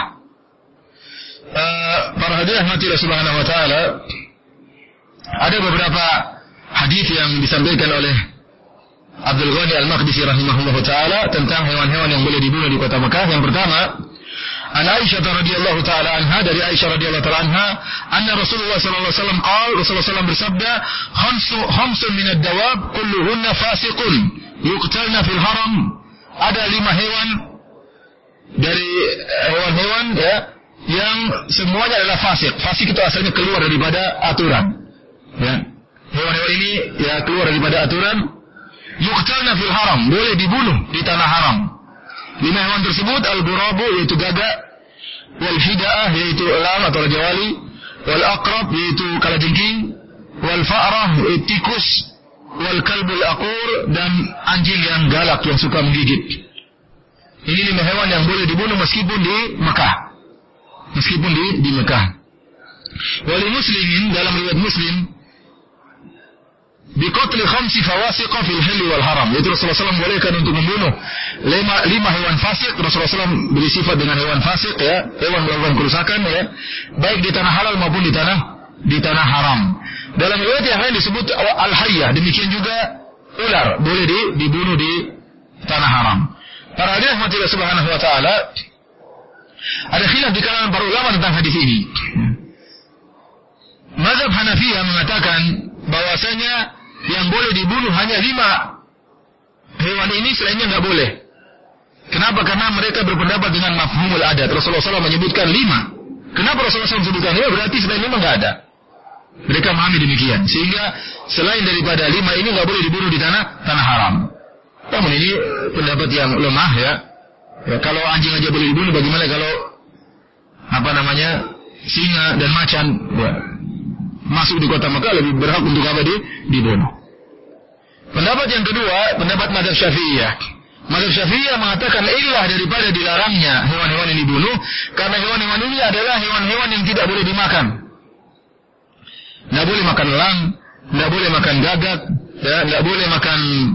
Para hadirin yang Allah Subhanahu wa taala, ada beberapa hadis yang disampaikan oleh Abdul Ghani Al-Maqdisi rahimahullah ta'ala tentang hewan-hewan yang boleh dibunuh di kota Mekah. Yang pertama, an Aisyah radhiyallahu ta'ala anha, dari Aisyah radhiyallahu ta'ala anha, anna Rasulullah sallallahu alaihi wasallam qala, Rasulullah SAW bersabda, khamsun min ad-dawab kulluhunna fasiqun yuqtalna fil haram. Ada 5 hewan dari hewan-hewan ya yang semuanya adalah fasik. Fasik itu asalnya keluar daripada aturan. Ya. Hewan-hewan ini ya keluar daripada aturan. Yuqtalna fil haram, boleh dibunuh di tanah haram. 5 hewan tersebut, al-ghurabu yaitu gagak, wal hida'ah yaitu elang atau raja wali, wal aqrab yaitu kalajengking, wal fa'rah yaitu tikus, wal kalbul aqur dan anjing yang galak yang suka menggigit. Ini 5 hewan yang boleh dibunuh meskipun di Mekah. Meskipun di Mekah. Wali muslimin, dalam riwayat Muslim, biqatli khamsi fawasiqa fil hilli wal haram. Yaitu Rasulullah SAW bolehkan untuk membunuh 5 hewan fasik. Rasulullah SAW beri sifat dengan hewan fasik ya, hewan melakukan kerusakan ya, baik di tanah halal maupun di tanah haram. Dalam riwayat yang lain disebut al-hayyah, demikian juga ular boleh dibunuh di tanah haram. Para hadirin rahmatillah subhanahu wa ta'ala, ada khilaf di kalangan para ulama tentang hadis ini. Mazhab Hanafiyah mengatakan bahwasanya yang boleh dibunuh hanya 5 hewan ini, selainnya enggak boleh. Kenapa? Karena mereka berpendapat dengan mafhumul adat. Rasulullah SAW menyebutkan 5. Kenapa Rasulullah SAW menyebutkan 5? Berarti selain 5 enggak ada. Mereka memahami demikian. Sehingga selain daripada 5 ini enggak boleh dibunuh di tanah haram. Namun ini pendapat yang lemah ya. Kalau anjing aja boleh dibunuh, bagaimana kalau singa dan macan ya, masuk di kota Mekah, lebih berhak untuk apa dibunuh. Pendapat yang kedua, pendapat mazhab Syafi'iyah. Mazhab Syafi'iyah mengatakan illah daripada dilarangnya hewan-hewan ini dibunuh karena hewan-hewan ini adalah hewan-hewan yang tidak boleh dimakan. Tidak boleh makan elang, tidak boleh makan gagak, ya, tidak boleh makan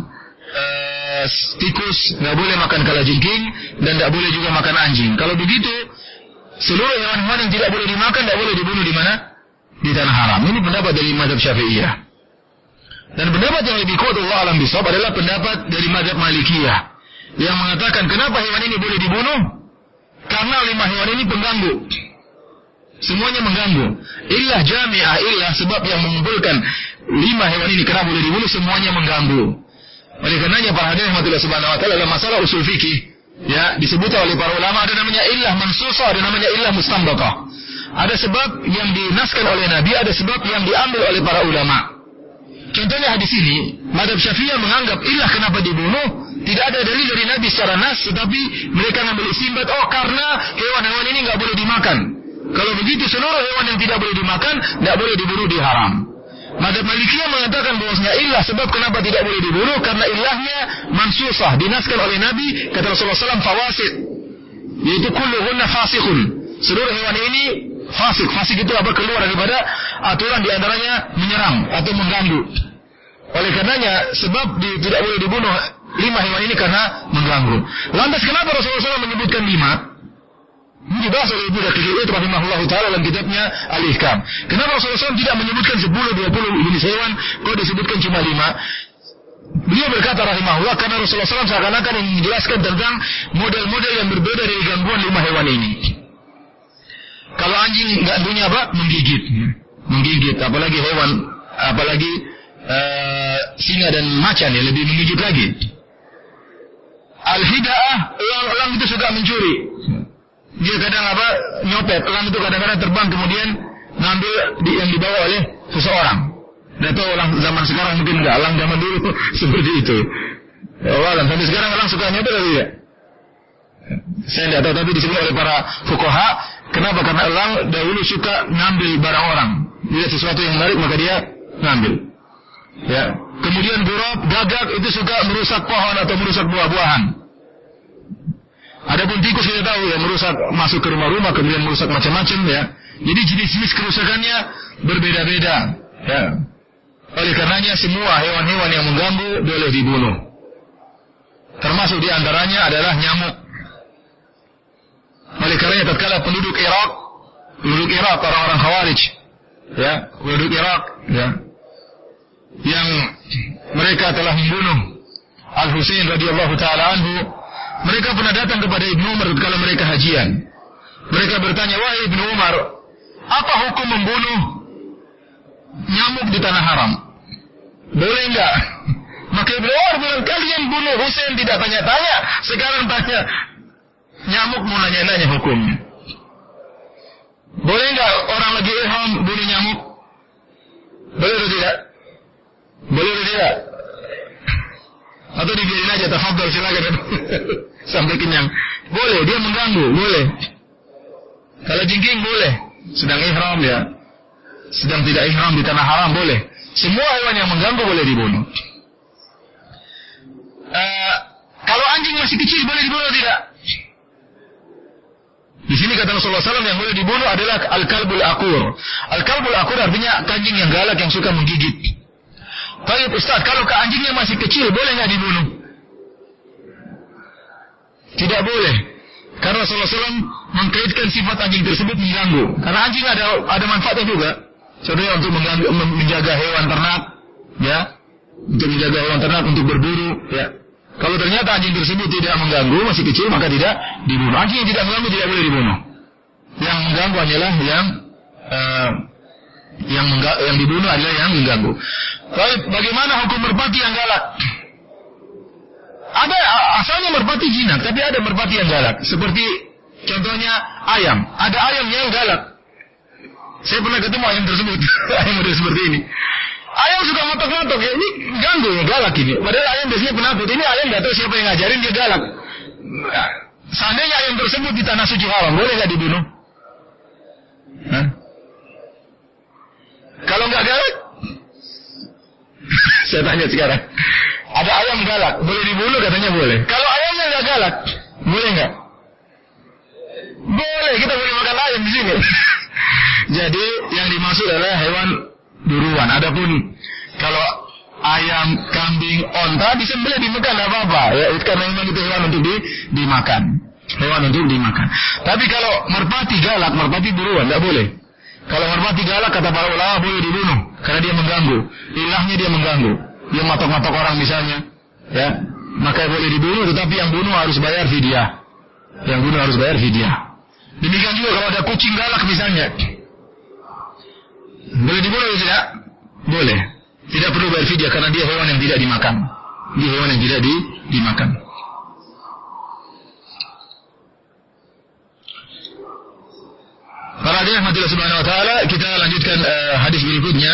tikus, tidak boleh makan kalajengking, dan tidak boleh juga makan anjing. Kalau begitu, seluruh hewan-hewan yang tidak boleh dimakan tidak boleh dibunuh di mana? Di tanah haram. Ini pendapat dari mazhab Syafi'iyah. Dan pendapat yang lebih kuat Allah alam bisawab adalah pendapat dari mazhab Malikiyah yang mengatakan kenapa hewan ini boleh dibunuh? Karena 5 hewan ini pengganggu. Semuanya mengganggu. Illah jami'ah, illah sebab yang mengumpulkan 5 hewan ini kenapa boleh dibunuh, semuanya mengganggu. Oleh karenanya para hadirin rahmatillah subhanahu wa ta'ala, dalam masalah usul fikih ya disebutkan oleh para ulama ada namanya illah mansusah, ada namanya illah mustambatah. Ada sebab yang dinaskan oleh Nabi, ada sebab yang diambil oleh para ulama. Contohnya hadis ini, mazhab Syafi'iyah menganggap illah kenapa dibunuh tidak ada dalil dari Nabi secara nas, tetapi mereka ngambil istinbat, karena hewan-hewan ini enggak boleh dimakan. Kalau begitu seluruh hewan yang tidak boleh dimakan tidak boleh dibunuh di haram. Mazhab Malikiyah mengatakan bahwasanya illah sebab kenapa tidak boleh dibunuh karena illahnya mansusah, dinaskan oleh Nabi, kata Rasulullah SAW, fawasid, yaitu kulluhunna fasiqun. Seluruh hewan ini fasik. Fasik itu apa? Keluar daripada aturan, di antaranya menyerang atau mengganggu. Oleh karenanya sebab tidak boleh dibunuh 5 hewan ini karena mengganggu. Lantas kenapa Rasulullah SAW menyebutkan 5? Ini dibahas oleh Ibnu Daqiq rahimahullah ta'ala dalam kitabnya Al-Ihkam. Kenapa Rasulullah SAW tidak menyebutkan 10-20 jenis hewan, kok disebutkan cuma 5? Beliau berkata rahimahullah, karena Rasulullah SAW seakan-akan yang menjelaskan tentang model-model yang berbeda dari gangguan 5 hewan ini. Kalau anjing ganggunya apa? Menggigit. Apalagi hewan, apalagi singa dan macan ya, lebih menggigit lagi. Al-hida'ah, elang itu suka mencuri. Dia kadang nyopet. Elang itu kadang-kadang terbang kemudian ngambil yang dibawa oleh seseorang. Dan itu elang zaman sekarang mungkin enggak, elang zaman dulu seperti itu. Sampai sekarang elang suka nyopet atau tidak? Saya tidak tahu, tapi disebut oleh para fuqaha. Kenapa? Karena elang dahulu suka ngambil barang orang. Lihat sesuatu yang menarik maka dia ngambil. Ya. Kemudian gurab, gagak itu suka merusak pohon atau merusak buah-buahan. Adapun tikus kita tahu ya merusak, masuk ke rumah-rumah, kemudian merusak macam-macam ya. Jadi jenis-jenis kerusakannya berbeda-beda. Ya. Oleh karenanya semua hewan-hewan yang mengganggu boleh dibunuh. Termasuk di antaranya adalah nyamuk. Oleh karenanya tatkala penduduk Irak orang-orang Khawarij, ya, penduduk Irak, ya, yang mereka telah membunuh Al-Husain radhiyallahu taala anhu, mereka pernah datang kepada Ibnu Umar ketika mereka hajian. Mereka bertanya, "Wahai Ibnu Umar, apa hukum membunuh nyamuk di tanah haram? Boleh enggak?" Maka Ibnu Umar bilang, "Kalian bunuh Husain tidak tanya-tanya, sekarang tanya nyamuk mau nanya-nanya hukumnya. Boleh enggak orang lagi ihram bunuh nyamuk? Boleh atau tidak? Boleh atau tidak? Atau dibiarin aja, tafadhol silakan sampai kenyang. Boleh, dia mengganggu, boleh. Kalau jengking boleh, sedang ihram ya. Sedang tidak ihram di tanah haram boleh. Semua hewan yang mengganggu boleh dibunuh. Kalau anjing masih kecil boleh dibunuh atau tidak? Di sini kata Rasulullah SAW yang boleh dibunuh adalah al-kalbul akur. Al-kalbul akur artinya anjing yang galak yang suka menggigit. Tapi Ustaz, kalau anjingnya masih kecil boleh nggak dibunuh? Tidak boleh. Karena Rasulullah SAW mengkaitkan sifat anjing tersebut mengganggu. Karena anjing ada manfaatnya juga. Contohnya untuk menjaga hewan ternak, ya, untuk menjaga hewan ternak, untuk berburu, ya. Kalau ternyata anjing tersebut tidak mengganggu, masih kecil, maka tidak dibunuh. Anjing yang tidak mengganggu tidak boleh dibunuh. Yang mengganggu hanyalah yang dibunuh adalah yang mengganggu. Baik, bagaimana hukum merpati yang galak? Ada asalnya merpati jinak, tapi ada merpati yang galak. Seperti contohnya ayam. Ada ayam yang galak. Saya pernah ketemu ayam tersebut. Ayam model seperti ini. Ayam suka ngotok-ngotok ya, ini ganggu ya, galak ini. Padahal ayam biasanya penakut. Ini ayam nggak tahu siapa yang ngajarin dia galak. Seandainya ayam tersebut di tanah suci haram, boleh nggak dibunuh? Hah? Kalau nggak galak, saya tanya sekarang. Ada ayam galak, boleh dibunuh katanya boleh. Kalau ayamnya nggak galak, boleh nggak? Boleh, kita boleh makan ayam di sini. Jadi yang dimaksud adalah hewan buruan. Adapun kalau ayam, kambing, onta disembelih dimakan tidak apa-apa. Ya, karena memang itu hewan untuk dimakan. Hewan untuk dimakan. Tapi kalau merpati galak, merpati buruan, tidak boleh. Kalau merpati galak kata para ulama boleh dibunuh karena dia mengganggu. Ilahnya dia mengganggu. Dia matok-matok orang misalnya, ya, maka boleh dibunuh. Tetapi yang bunuh harus bayar fidyah. Yang bunuh harus bayar fidyah. Demikian juga kalau ada kucing galak misalnya, boleh dibunuh atau tidak? Boleh. Tidak perlu bayar fidyah karena dia hewan yang tidak dimakan. Dia hewan yang tidak dimakan. Para hadirin rahmatillah subhanahu wa ta'ala, kita lanjutkan hadis berikutnya.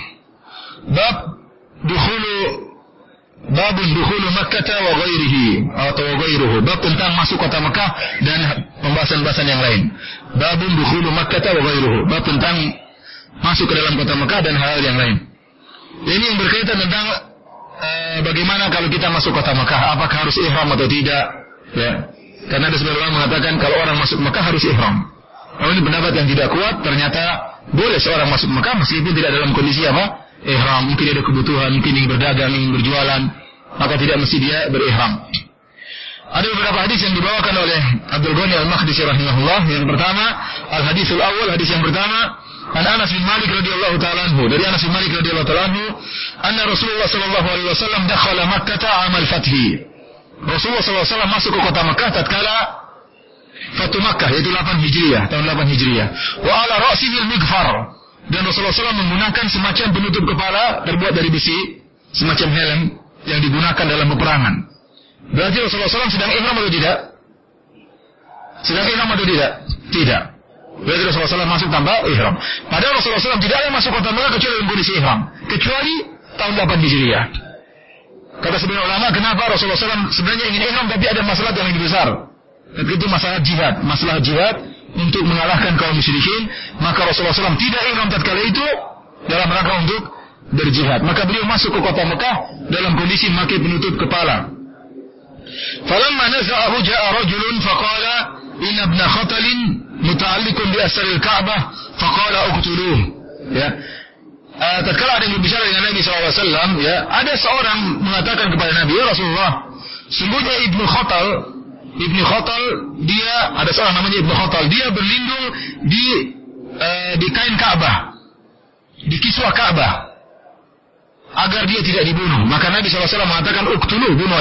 Babun dukhulu Makkah wa ghairihi atau ghairuhu. Bab tentang masuk kota Mekah dan pembahasan-pembahasan yang lain. Babun dukhulu Makkah wa ghairuhu. Bab tentang masuk ke dalam kota Mekah dan hal yang lain. Ini yang berkaitan tentang bagaimana kalau kita masuk kota Mekah, apakah harus ihram atau tidak? Ya. Karena ada sebagian orang mengatakan kalau orang masuk Mekah harus ihram. Namun ini pendapat yang tidak kuat. Ternyata boleh seorang masuk Mekah meskipun tidak dalam kondisi apa? Ihram. Mungkin ada kebutuhan, mungkin ingin berdagang, ingin berjualan, maka tidak mesti dia berihram. Ada beberapa hadis yang dibawakan oleh Abdul Ghani Al-Maqdisi rahimahullah. Yang pertama, al-hadisul awal, hadis yang pertama, an Anas bin Malik radhiyallahu ta'ala anhu. Dari Anas bin Malik radhiyallahu ta'ala anhu, anna Rasulullah sallallahu alaihi wasallam dakhala Makkah amal fathi. Rasulullah sallallahu alaihi wasallam masuk ke kota Makkah tatkala Fatu Makkah, yaitu 8 Hijriah, tahun 8 Hijriah. Wa ala ra'sihi al-mighfar. Dan Rasulullah SAW menggunakan semacam penutup kepala terbuat dari besi, semacam helm yang digunakan dalam peperangan. Berarti Rasulullah SAW sedang ihram atau tidak? Sedang ihram atau tidak? Tidak. Berarti Rasulullah SAW masuk tanpa ihram. Padahal Rasulullah SAW tidak ada masuk kota Mekah kecuali dalam kondisi ihram, kecuali tahun 8 Hijriah. Kata sebagian ulama, kenapa Rasulullah SAW sebenarnya ingin ihram tapi ada masalah yang lebih besar. Ketika itu masalah jihad untuk mengalahkan kaum musyrikin, maka Rasulullah SAW tidak ihram tatkala itu dalam rangka untuk berjihad. Maka beliau masuk ke kota Mekah dalam kondisi memakai penutup kepala. Falamma naza'ahu ja'a rajulun faqala inna ibna khatalin muta'alliqun bi asril Ka'bah faqala uqtuluh. Ya. Tatkala ada yang berbicara dengan Nabi SAW, ya, ada seorang mengatakan kepada Nabi, ya Rasulullah, sungguhnya Ibnu Khatal, dia ada seorang namanya Ibnu Khatal, dia berlindung di kain Ka'bah, di kiswah Ka'bah, agar dia tidak dibunuh. Maka Nabi SAW mengatakan, uqtuluh, bunuh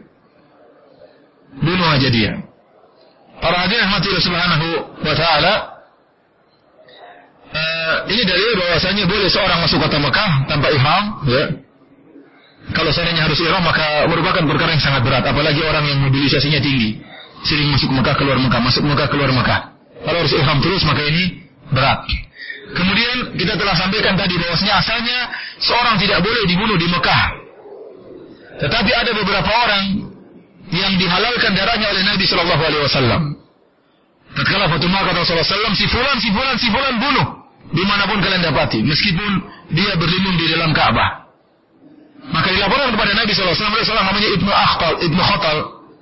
aja dia. Para hadirin rahmatillah subhanahu wa ta'ala, ini dalil bahwasanya boleh seorang masuk kota Mekah tanpa ihram, ya. Kalau seandainya harus ihram maka merupakan perkara yang sangat berat, apalagi orang yang mobilisasinya tinggi, sering masuk Mekah keluar Mekah, masuk Mekah keluar Mekah. Kalau harus ihram terus maka ini berat. Kemudian kita telah sampaikan tadi bahwasanya asalnya seorang tidak boleh dibunuh di Mekah. Tetapi ada beberapa orang yang dihalalkan darahnya oleh Nabi sallallahu alaihi wasallam. Tatkala Fatu Makkah Rasulullah SAW, si fulan bunuh dimanapun kalian dapati, meskipun dia berlindung di dalam Ka'bah. Maka dilaporkan kepada Nabi SAW, namanya Ibnu Khatal,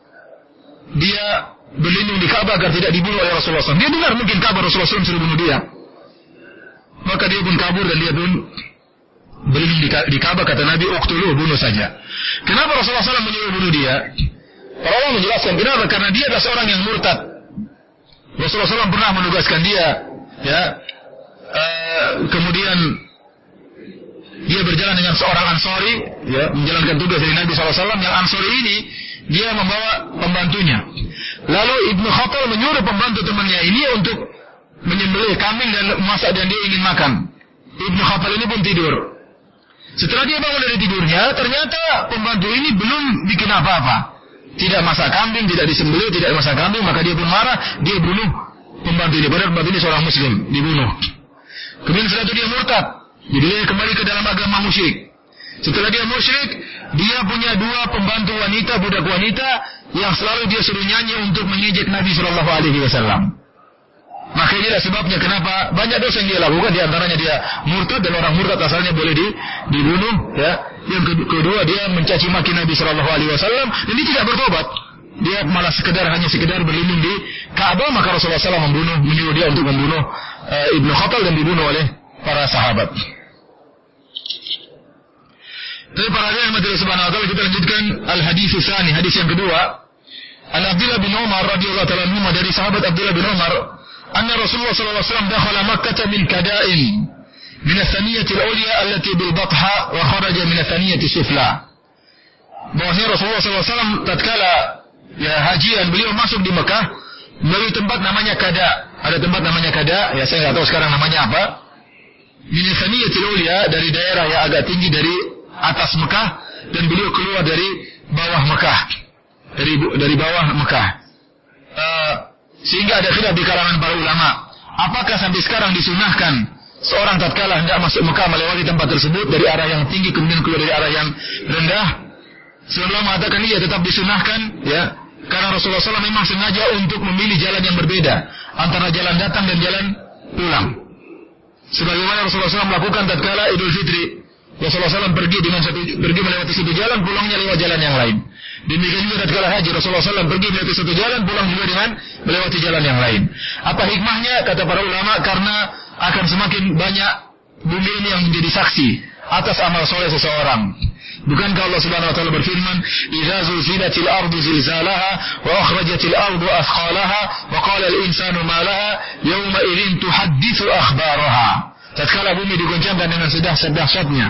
dia berlindung di Ka'bah agar tidak dibunuh oleh Rasulullah SAW. Dia dengar mungkin kabar Rasulullah SAW suruh bunuh dia, maka dia pun kabur dan dia pun berlindung di Ka'bah. Kata Nabi, uqtuluh, bunuh saja. Kenapa Rasulullah SAW menyuruh bunuh dia? Para ulama menjelaskan kenapa, karena dia adalah seorang yang murtad. Rasulullah SAW pernah menugaskan dia, ya, kemudian dia berjalan dengan seorang Ansori, ya, menjalankan tugas dari Nabi SAW. Yang Ansori ini dia membawa pembantunya. Lalu Ibnu Khatal menyuruh pembantu temannya ini untuk menyembelih kambing dan masak dan dia ingin makan. Ibnu Khatal ini pun tidur. Setelah dia bangun dari tidurnya, ternyata pembantu ini belum bikin apa-apa. Tidak masak kambing, tidak disembelih, tidak masak kambing, maka dia pun marah, dia bunuh pembantu ini. Padahal pembantu ini seorang muslim, dibunuh. Kemudian setelah itu dia murtad, jadi dia kembali ke dalam agama musyrik. Setelah dia musyrik, dia punya dua pembantu wanita, budak wanita, yang selalu dia suruh nyanyi untuk mengejek Nabi SAW. Maka inilah sebabnya kenapa banyak dosa yang dia lakukan, di antaranya dia murtad, dan orang murtad asalnya boleh dibunuh, ya. Yang kedua, dia mencaci maki Nabi SAW, dan dia tidak bertobat. Dia malah hanya sekedar berlindung di Ka'bah. Maka Rasulullah SAW menyuruh dia untuk membunuh Ibnu Khatal dan dibunuh oleh para sahabat. Tapi para hadirin majelis subhanahu wa ta'ala, kita lanjutkan al-hadits tsani, hadis yang kedua. An Abdullah bin Umar radhiyallahu ta'ala anhu, dari sahabat Abdullah bin Umar, anna Rasulullah sallallahu alaihi wasallam dakhala Makkah min kada'in min ats-tsaniyati al-ulya allati bil batha wa kharaja min ats-tsaniyati sufla. Bahwasanya Rasulullah sallallahu alaihi wasallam tatkala hajian, beliau masuk di Mekah melalui tempat namanya Kada. Ada tempat namanya Kada, ya saya enggak tahu sekarang namanya apa. Min ats-tsaniyati al-ulya, dari daerah yang agak tinggi dari atas Mekah, dan beliau keluar dari bawah Mekah. Dari bawah Mekah. Sehingga ada khilaf di kalangan para ulama, apakah sampai sekarang disunahkan seorang tatkala hendak masuk Mekah melewati tempat tersebut dari arah yang tinggi kemudian keluar dari arah yang rendah? Sebenarnya mengatakan iya, tetap disunahkan, ya, karena Rasulullah SAW memang sengaja untuk memilih jalan yang berbeda antara jalan datang dan jalan pulang. Sebagaimana Rasulullah SAW melakukan tatkala Idul Fitri, Rasulullah SAW pergi melewati satu jalan, pulangnya lewat jalan yang lain. Demikian juga tatkala haji, Rasulullah SAW pergi melewati satu jalan, pulang juga dengan melewati jalan yang lain. Apa hikmahnya? Kata para ulama, karena akan semakin banyak bumi ini yang menjadi saksi atas amal soleh seseorang. Bukankah Allah Subhanahu wa taala berfirman, "Idza zulzilatil ardu zilzalaha wa akhrajatil ardu athqalaha wa qala al-insanu ma laha yawma idzin tuhadditsu akhbaraha." Tatkala bumi digoncangkan dengan sedahsyatnya.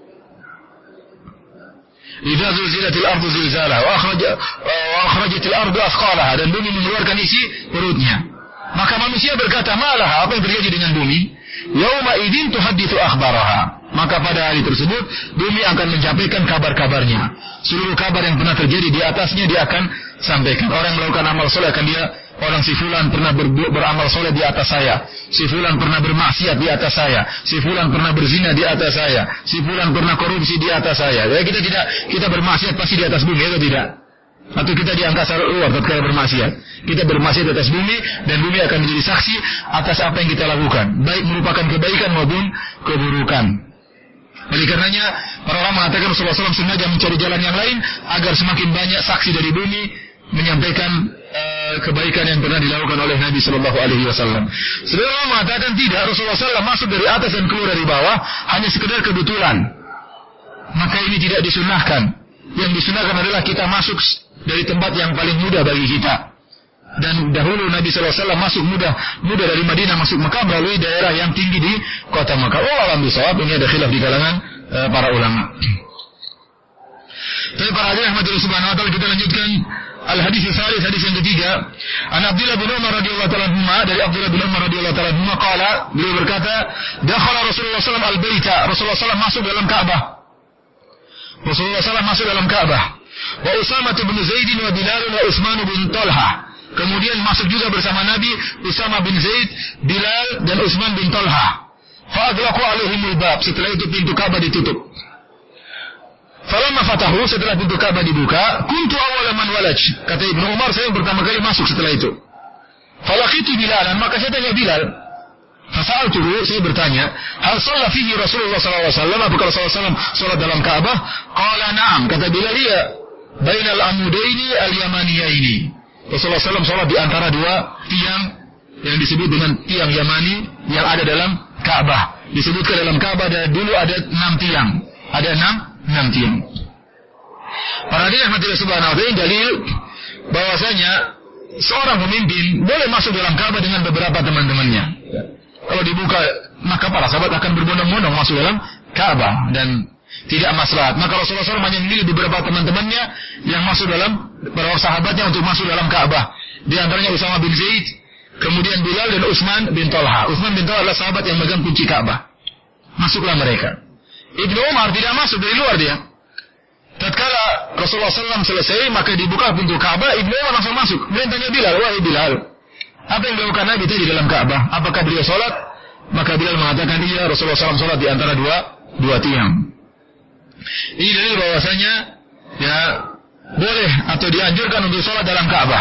Idza zulzilatil ardu zilzalaha wa akhrajatil ardu athqalaha, dan bumi mengeluarkan isi perutnya. Maka manusia berkata, "Malah, apa yang terjadi dengan bumi?" Yauma idzin tuhadditsu akhbaraha. Maka pada hari tersebut bumi akan menyampaikan kabar-kabarnya. Seluruh kabar yang pernah terjadi di atasnya dia akan sampaikan. Orang yang melakukan amal soleh akan dia, orang si fulan pernah beramal soleh di atas saya, si fulan pernah bermaksiat di atas saya, si fulan pernah berzina di atas saya, si fulan pernah korupsi di atas saya. Ya, kita bermaksiat pasti di atas bumi, atau tidak? atau kita di angkasa luar tatkala bermaksiat. Kita bermaksiat di atas bumi dan bumi akan menjadi saksi atas apa yang kita lakukan, baik merupakan kebaikan maupun keburukan. Oleh karenanya para ulama mengatakan Rasulullah SAW sengaja mencari jalan yang lain agar semakin banyak saksi dari bumi menyampaikan kebaikan yang pernah dilakukan oleh Nabi Shallallahu Alaihi Wasallam. Sebenarnya ulama mengatakan tidak, Rasulullah SAW masuk dari atas dan keluar dari bawah hanya sekedar kebetulan. Maka ini tidak disunahkan. Yang disunahkan adalah kita masuk dari tempat yang paling mudah bagi kita. Dan dahulu Nabi SAW masuk mudah dari Madinah masuk Mekah melalui daerah yang tinggi di kota Mekah. Wallahu a'lam. Ini ada khilaf di kalangan para ulama. Tapi para hadirin rahmatillah subhanahu wa ta'ala, kita lanjutkan al-hadis tsalits, hadis yang ketiga. An Abdullah bin Umar radhiyallahu ta'ala anhu, dari Abdullah bin Umar radhiyallahu ta'ala anhu qala, beliau berkata, dakhala Rasulullah SAW al-baita, Rasulullah SAW masuk dalam Ka'bah. Rasulullah SAW masuk dalam Ka'bah. Wa Usamah bin Zaid wa Bilal wa Utsman bin Talha. Kemudian masuk juga bersama Nabi Usamah bin Zaid, Bilal dan Utsman bin Talha. Fa aghlaqu alaihimul bab. Setelah itu pintu Ka'bah ditutup. Falamma fatahu, setelah pintu Ka'bah dibuka, kuntu awwala man walaj. Kata Ibnu Umar, saya yang pertama kali masuk setelah itu. Falaqitu Bilalan, maka saya tanya Bilal. Fasa'altuhu, saya bertanya, hal shalla fihi Rasulullah sallallahu alaihi wasallam? Apakah Rasulullah sallallahu alaihi wasallam salat dalam Ka'bah? Qala na'am. Kata Bilal, iya. Bainal amudaini al-yamaniyaini. Rasulullah sallallahu alaihi wasallam salat di antara dua tiang yang disebut dengan tiang Yamani yang ada dalam Ka'bah. Disebutkan dalam Ka'bah dulu ada 6 tiang. Ada 6 tiang. Para hadirin rahmatillah subhanahu wa ta'ala, dalil bahwasanya seorang pemimpin boleh masuk dalam Ka'bah dengan beberapa teman-temannya. Kalau dibuka, maka para sahabat akan berbondong-bondong masuk dalam Ka'bah dan tidak maslahat. Maka Rasulullah SAW hanya memilih beberapa teman-temannya yang masuk dalam, para sahabatnya untuk masuk dalam Ka'bah. Di antaranya Usamah bin Zaid, kemudian Bilal dan Utsman bin Talha. Utsman bin Talha adalah sahabat yang megang kunci Ka'bah. Masuklah mereka. Ibnu Umar tidak masuk, dari luar dia. Tatkala Rasulullah SAW selesai, maka dibuka pintu Ka'bah, Ibnu Umar langsung masuk. Kemudian tanya Bilal, wahai Bilal, apa yang dilakukan Nabi tadi dalam Ka'bah? Apakah beliau sholat? Maka Bilal mengatakan, iya, Rasulullah SAW sholat di antara dua tiang. Ini dalil bahwasanya ya boleh atau dianjurkan untuk sholat dalam Ka'bah.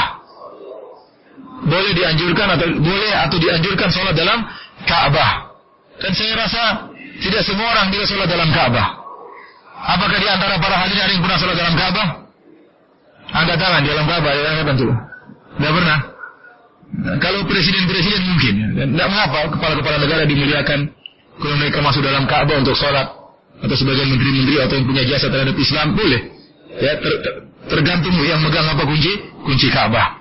Boleh dianjurkan sholat dalam Ka'bah. Dan saya rasa tidak semua orang bisa sholat dalam Ka'bah. Apakah di antara para hadirin ada yang pernah sholat dalam Ka'bah? Angkat tangan di dalam Ka'bah, ada yang bantu? Tidak pernah. Nah, kalau presiden-presiden mungkin. Tidak mengapa kepala-kepala negara dimuliakan kalau mereka masuk dalam Ka'bah untuk sholat, atau sebagai menteri-menteri atau yang punya jasa terhadap Islam, boleh. Ya, tergantung yang megang apa kunci Ka'bah.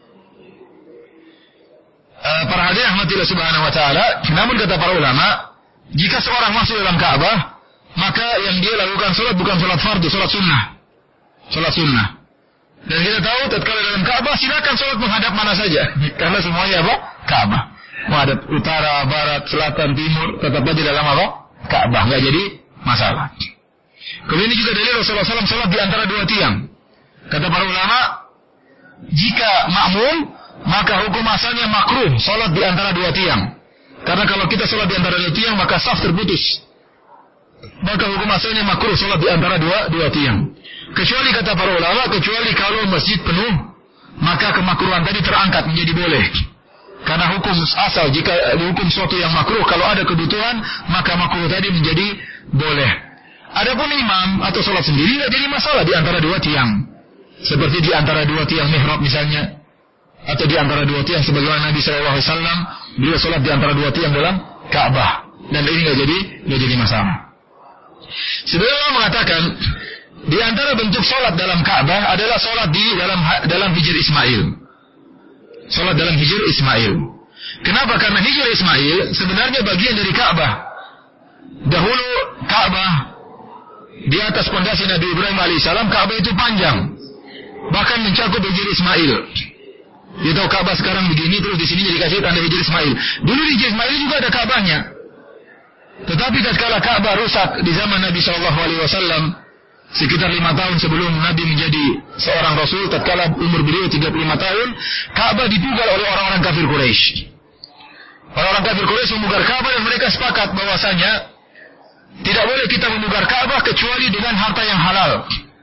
Para hadirin rahmatillah subhanahu wa ta'ala, namun kata para ulama, jika seorang masuk dalam Ka'bah, maka yang dia lakukan sholat bukan sholat fardu, sholat sunnah. Dan kita tahu tatkala dalam Ka'bah silakan sholat menghadap mana saja, karena semuanya apa? Ka'bah. Menghadap utara, barat, selatan, timur, tetap aja dalam apa? Ka'bah, nggak jadi masalah. Kemudian ini juga dalil Rasulullah SAW sholat di antara dua tiang. Kata para ulama, jika makmum, maka hukum asalnya makruh sholat di antara dua tiang. Karena kalau kita sholat di antara dua tiang, maka saf terputus. Maka hukum asalnya makruh sholat di antara dua tiang. Kecuali kata para ulama, kecuali kalau masjid penuh, maka kemakruhan tadi terangkat menjadi boleh. Karena hukum asal, jika dihukum suatu yang makruh, kalau ada kebutuhan, maka makruh tadi menjadi boleh. Adapun imam atau sholat sendiri tidak jadi masalah di antara dua tiang. Seperti di antara dua tiang mihrab misalnya, atau di antara dua tiang sebagaimana Nabi SAW, beliau sholat di antara dua tiang dalam Ka'bah. Dan ini tidak jadi masalah. Sebenarnya mengatakan di antara bentuk sholat dalam Ka'bah adalah sholat di dalam Hijr Ismail. Sholat dalam Hijr Ismail. Kenapa? Karena Hijr Ismail sebenarnya bagian dari Ka'bah. Dahulu Ka'bah di atas pondasi Nabi Ibrahim alaihissalam, Ka'bah itu panjang, bahkan mencakup Hijr Ismail. Dia tahu Ka'bah sekarang begini, terus di sini dikasih tanda Hijr Ismail. Dulu di Hijr Ismail juga ada Ka'bahnya. Tetapi tatkala Ka'bah rusak di zaman Nabi SAW, sekitar 5 tahun sebelum Nabi menjadi seorang Rasul, tatkala umur beliau 35 tahun, Ka'bah dipugar oleh orang-orang kafir Quraisy. Orang-orang kafir Quraisy memugar Ka'bah dan mereka sepakat bahwasanya tidak boleh kita memugar Ka'bah kecuali dengan harta yang halal.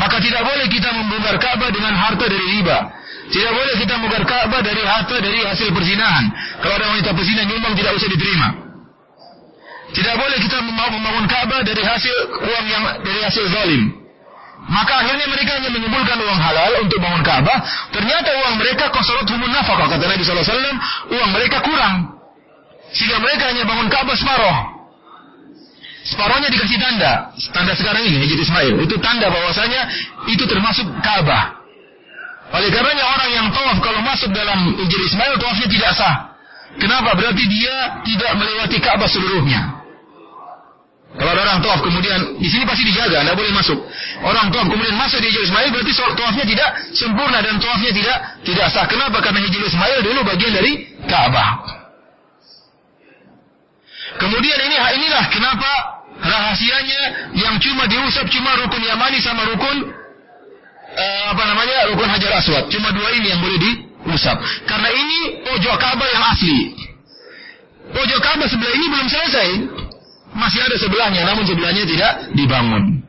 Maka tidak boleh kita membongkar Ka'bah dengan harta dari riba. Tidak boleh kita membongkar Ka'bah dari harta dari hasil perzinahan. Kalau ada wanita perzina nyumbang tidak usah diterima. Tidak boleh kita membangun Ka'bah dari hasil uang yang dari hasil zalim. Maka akhirnya mereka hanya mengumpulkan uang halal untuk bangun Ka'bah. Ternyata uang mereka qasarathumun nafaqah, kata Nabi sallallahu alaihi wasallam, uang mereka kurang. Sehingga mereka hanya bangun Ka'bah separuh. Separuhnya dikasih tanda. Tanda sekarang ini Hijr Ismail. Itu tanda bahwasanya itu termasuk Ka'bah. Oleh karenanya orang yang tawaf kalau masuk dalam Hijr Ismail, tawafnya tidak sah. Kenapa? Berarti dia tidak melewati Ka'bah seluruhnya. Kalau ada orang tawaf kemudian di sini pasti dijaga, tidak boleh masuk. Orang tawaf kemudian masuk di Hijr Ismail, berarti tawafnya tidak sempurna dan tawafnya tidak sah. Kenapa? Karena Hijr Ismail dulu bagian dari Ka'bah. Kemudian inilah kenapa rahasianya yang cuma diusap cuma rukun Yamani sama rukun rukun Hajar Aswad. Cuma dua ini yang boleh diusap. Karena ini pojok Ka'bah yang asli. Pojok Ka'bah sebelah ini belum selesai. Masih ada sebelahnya, namun sebelahnya tidak dibangun.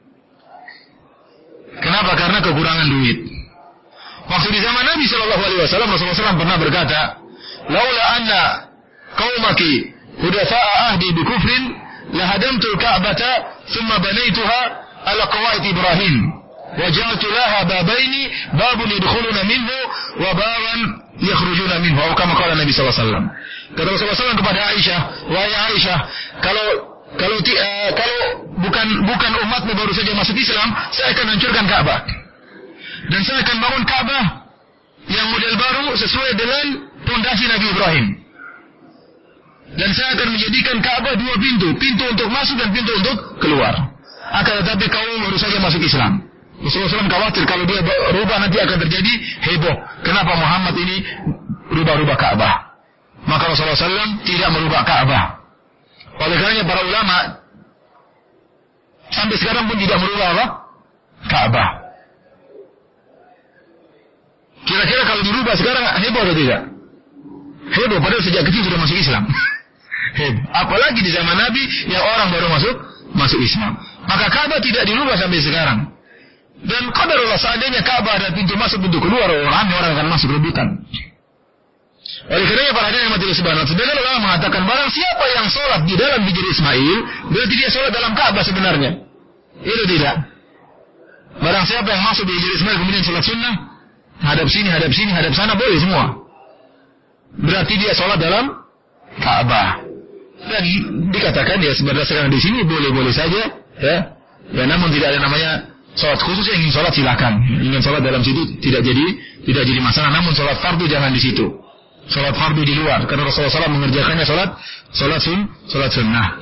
Kenapa? Karena kekurangan duit. Waktu di zaman Nabi sallallahu alaihi wasallam, Rasulullah SAW pernah berkata, "Laula anna qaumaki hudatsa'a ahdi bi kufrin la hadamtul Ka'bata thumma banaituha ala qawaid Ibrahim wa ja'altu laha babaini babun yadkhuluna minhu wa baban yakhrujuna minhu." Atau kama qala Nabi sallallahu alaihi wasallam. Kata Rasulullah SAW kepada Aisyah, "Wahai Aisyah, kalau bukan umatmu baru saja masuk Islam, saya akan hancurkan Ka'bah. Dan saya akan bangun Ka'bah yang model baru sesuai dengan pondasi Nabi Ibrahim. Dan saya akan menjadikan Ka'bah dua pintu untuk masuk dan pintu untuk keluar. Akan tetapi kaum baru saja masuk Islam." Rasulullah SAW khawatir kalau dia rubah nanti akan terjadi heboh. Kenapa Muhammad ini rubah-rubah Ka'bah? Maka Rasulullah SAW tidak merubah Ka'bah. Oleh karenanya para ulama sampai sekarang pun tidak merubah apa? Ka'bah. Kira-kira kalau dirubah sekarang heboh atau tidak? Heboh, padahal sejak kecil sudah masuk Islam. Heboh. Apalagi di zaman Nabi yang orang baru masuk Islam. Maka Ka'bah tidak dirubah sampai sekarang. Dan qadarullah seandainya Ka'bah ada pintu masuk pintu keluar, orang akan masuk rebutan. Oleh karenanya para hadirin majelis subhanallah, sebagian ulama mengatakan barang siapa yang sholat di dalam Hijr Ismail, berarti dia sholat dalam Ka'bah sebenarnya. Itu tidak. Barang siapa yang masuk di Hijr Ismail kemudian sholat sunnah, hadap sini, hadap sana, boleh semua. Berarti dia sholat dalam Ka'bah. Dan dikatakan ya berdasarkan di sini boleh-boleh saja, ya. Ya namun tidak ada namanya sholat khusus. Yang ingin sholat silakan. Ingin sholat dalam situ tidak jadi masalah. Namun sholat fardu jangan di situ. Sholat fardu di luar, karena Rasulullah SAW mengerjakannya sholat sunnah.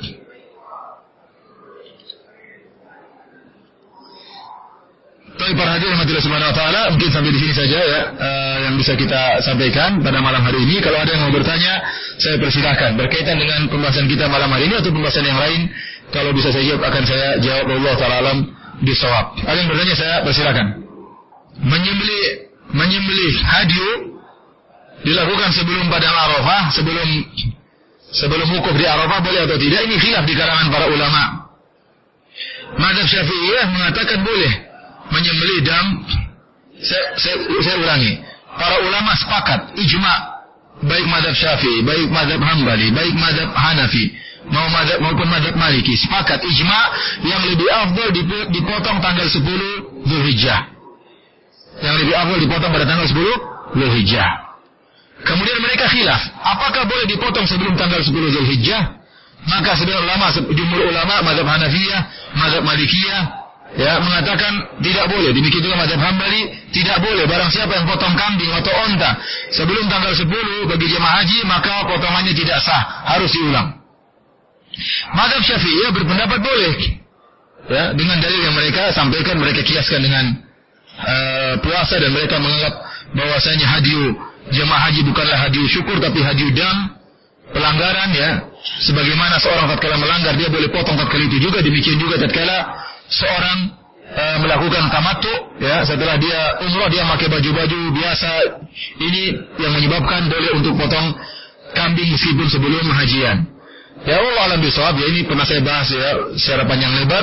Tapi para hadirin majelis subhanahu wa ta'ala, mungkin sampai di sini saja ya yang bisa kita sampaikan pada malam hari ini. Kalau ada yang mau bertanya, saya persilahkan berkaitan dengan pembahasan kita malam hari ini atau pembahasan yang lain. Kalau bisa saya jawab, akan saya jawab. Allah ta'ala alam bisawab. Ada yang bertanya, saya persilahkan. Menyembelih hadyu dilakukan sebelum Padang Arafah, sebelum wukuf di Arafah boleh atau tidak? Ini khilaf di kalangan para ulama. Mazhab Syafi'iyah mengatakan boleh menyembelih dam. Saya ulangi. Para ulama sepakat, ijma', baik mazhab Syafi'i, baik mazhab Hambali, baik mazhab Hanafi, maupun mazhab Maliki, sepakat ijma' yang lebih afdal dipotong tanggal 10 Zulhijjah. Yang lebih afdal dipotong pada tanggal 10 Zulhijjah. Kemudian mereka khilaf, apakah boleh dipotong sebelum tanggal 10 Zulhijjah? Maka sebagian ulama, jumhur ulama, mazhab Hanafiyah, mazhab Malikiyah, ya mengatakan tidak boleh. Demikian juga mazhab Hambali, tidak boleh. Barang siapa yang potong kambing atau onta sebelum tanggal 10 bagi jemaah haji, maka potongannya tidak sah, harus diulang. Mazhab Syafi'iyah berpendapat boleh, ya dengan dalil yang mereka sampaikan, mereka kiaskan dengan puasa, dan mereka menganggap bahwasanya jemaah haji bukanlah hadiah syukur tapi hadiah dam, pelanggaran ya. Sebagaimana seorang tatkala melanggar dia boleh potong tatkala itu juga, demikian juga tatkala seorang melakukan tamattu ya, setelah dia umrah dia pakai baju-baju biasa, ini yang menyebabkan boleh untuk potong kambing meskipun sebelum hajian. Ya Allah alam bisawab, ya ini pernah saya bahas ya secara panjang lebar.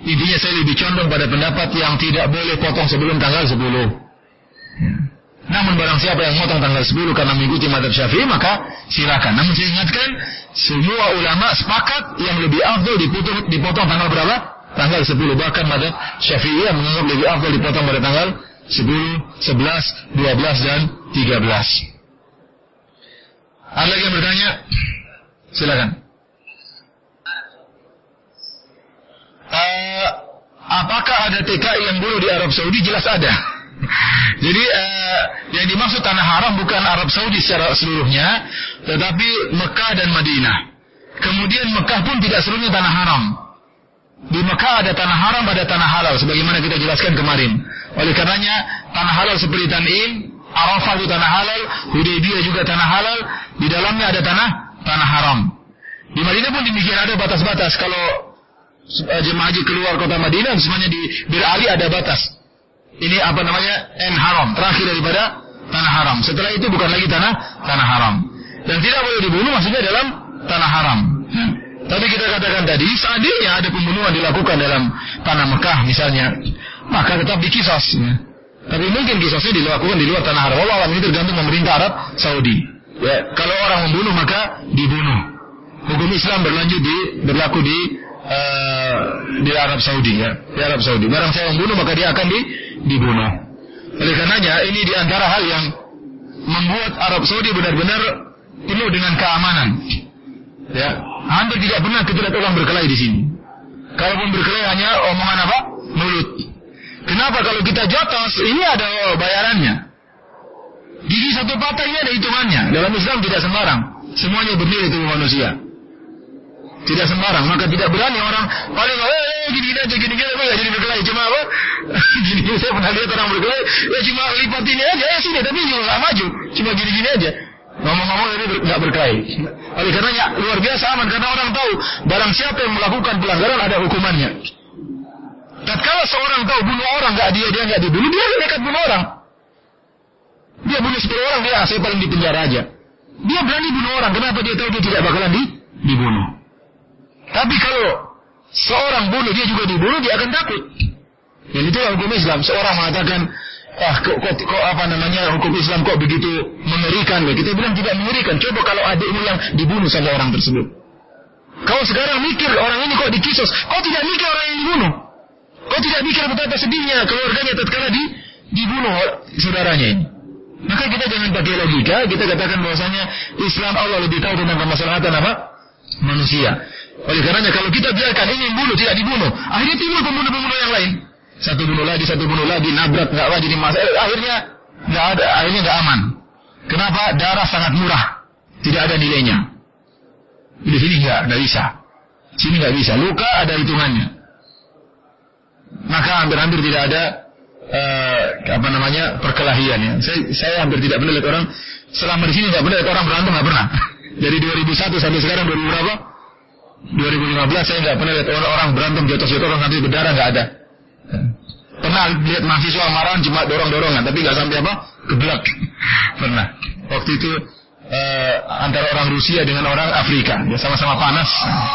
intinya saya lebih condong pada pendapat yang tidak boleh potong sebelum tanggal 10. Namun barang siapa yang potong tanggal 10 karena mengikuti mazhab Syafi'i, maka silakan. Namun saya ingatkan, semua ulama sepakat yang lebih afdal dipotong tanggal berapa? Tanggal 10. Bahkan mazhab Syafi'i yang menganggap lebih afdal dipotong pada tanggal 10, 11, 12 dan 13. Ada lagi yang bertanya? Silakan. Apakah ada TKI yang bunuh di Arab Saudi? Jelas ada. Jadi yang dimaksud tanah haram bukan Arab Saudi secara seluruhnya, tetapi Mekah dan Madinah. Kemudian Mekah pun tidak seluruhnya tanah haram. Di Mekah ada tanah haram, ada tanah halal, sebagaimana kita jelaskan kemarin. Oleh karenanya tanah halal seperti Tan'im, Arafah itu tanah halal, Hudaybiyah juga tanah halal, di dalamnya ada tanah haram. Di Madinah pun demikian, ada batas-batas. Kalau jemaah haji keluar kota Madinah, semuanya di Bir Ali ada batas. Ini haram, terakhir daripada tanah haram. Setelah itu bukan lagi tanah haram. Dan tidak boleh dibunuh maksudnya dalam tanah haram. Tapi kita katakan tadi, seandainya ada pembunuhan dilakukan dalam tanah Mekah misalnya, maka tetap dikisos. Tapi mungkin kisosnya dilakukan di luar tanah haram. Allah ini tergantung pemerintah Arab Saudi. Ya, kalau orang membunuh maka dibunuh. Hukum Islam berlaku di Arab Saudi, ya. Di Arab Saudi. Barang saya membunuh maka dia akan dibunuh. Oleh karenanya ini di antara hal yang membuat Arab Saudi benar-benar penuh dengan keamanan. Ya, hampir tidak pernah kita lihat orang berkelahi di sini. Kalaupun berkelahi hanya omongan apa? Mulut. Kenapa? Kalau kita jotos, ini ada bayarannya. Gigi satu patah ini ada hitungannya. Dalam Islam tidak sembarang. Semuanya bernilai tubuh manusia. Tidak sembarang. Maka tidak berani orang paling gini-gini aja, gini-gini enggak jadi berkelahi. Cuma apa? Gini saya pernah lihat orang berkelahi, cuma lipat ini aja, sini, tapi juga enggak maju. Cuma gini-gini aja. Ngomong-ngomong ini enggak berkelahi. Oleh karenanya luar biasa aman, karena orang tahu barang siapa yang melakukan pelanggaran ada hukumannya. Tatkala seorang tahu bunuh orang dia enggak dibunuh, dia nekat bunuh orang. Dia bunuh 10 orang, saya paling di penjara aja. Dia berani bunuh orang, kenapa? Dia tahu dia tidak bakalan dibunuh. Tapi kalau seorang bunuh dia juga dibunuh, dia akan takut. Dan itu hukum Islam. Seorang mengatakan, hukum Islam kok begitu mengerikan? Kita bilang tidak mengerikan. Coba kalau adikmu yang dibunuh sama orang tersebut. Kau sekarang mikir orang ini kok dikisos, kau tidak mikir orang yang dibunuh. Kau tidak mikir betapa sedihnya keluarganya tatkala dibunuh saudaranya ini. Maka kita jangan pakai logika, kita katakan bahwasanya Islam Allah lebih tahu tentang kemaslahatan manusia. Oleh karenanya kalau kita biarkan ini yang bunuh tidak dibunuh, akhirnya timbul pembunuh-pembunuh yang lain. Satu bunuh lagi, nabrak enggak wajib dimasak. Akhirnya enggak aman. Kenapa? Darah sangat murah. Tidak ada nilainya. Di sini enggak bisa. Sini enggak bisa. Luka ada hitungannya. Maka hampir-hampir tidak ada perkelahian ya. Saya hampir tidak pernah lihat orang selama di sini enggak pernah lihat orang berantem, enggak pernah. Dari 2001 sampai sekarang 2015 saya enggak pernah lihat orang berantem jotos-jotos sampai berdarah, enggak ada. Pernah lihat mahasiswa marahan cuma dorong-dorongan, tapi enggak sampai geblak. Pernah. Waktu itu antara orang Rusia dengan orang Afrika, ya sama-sama panas.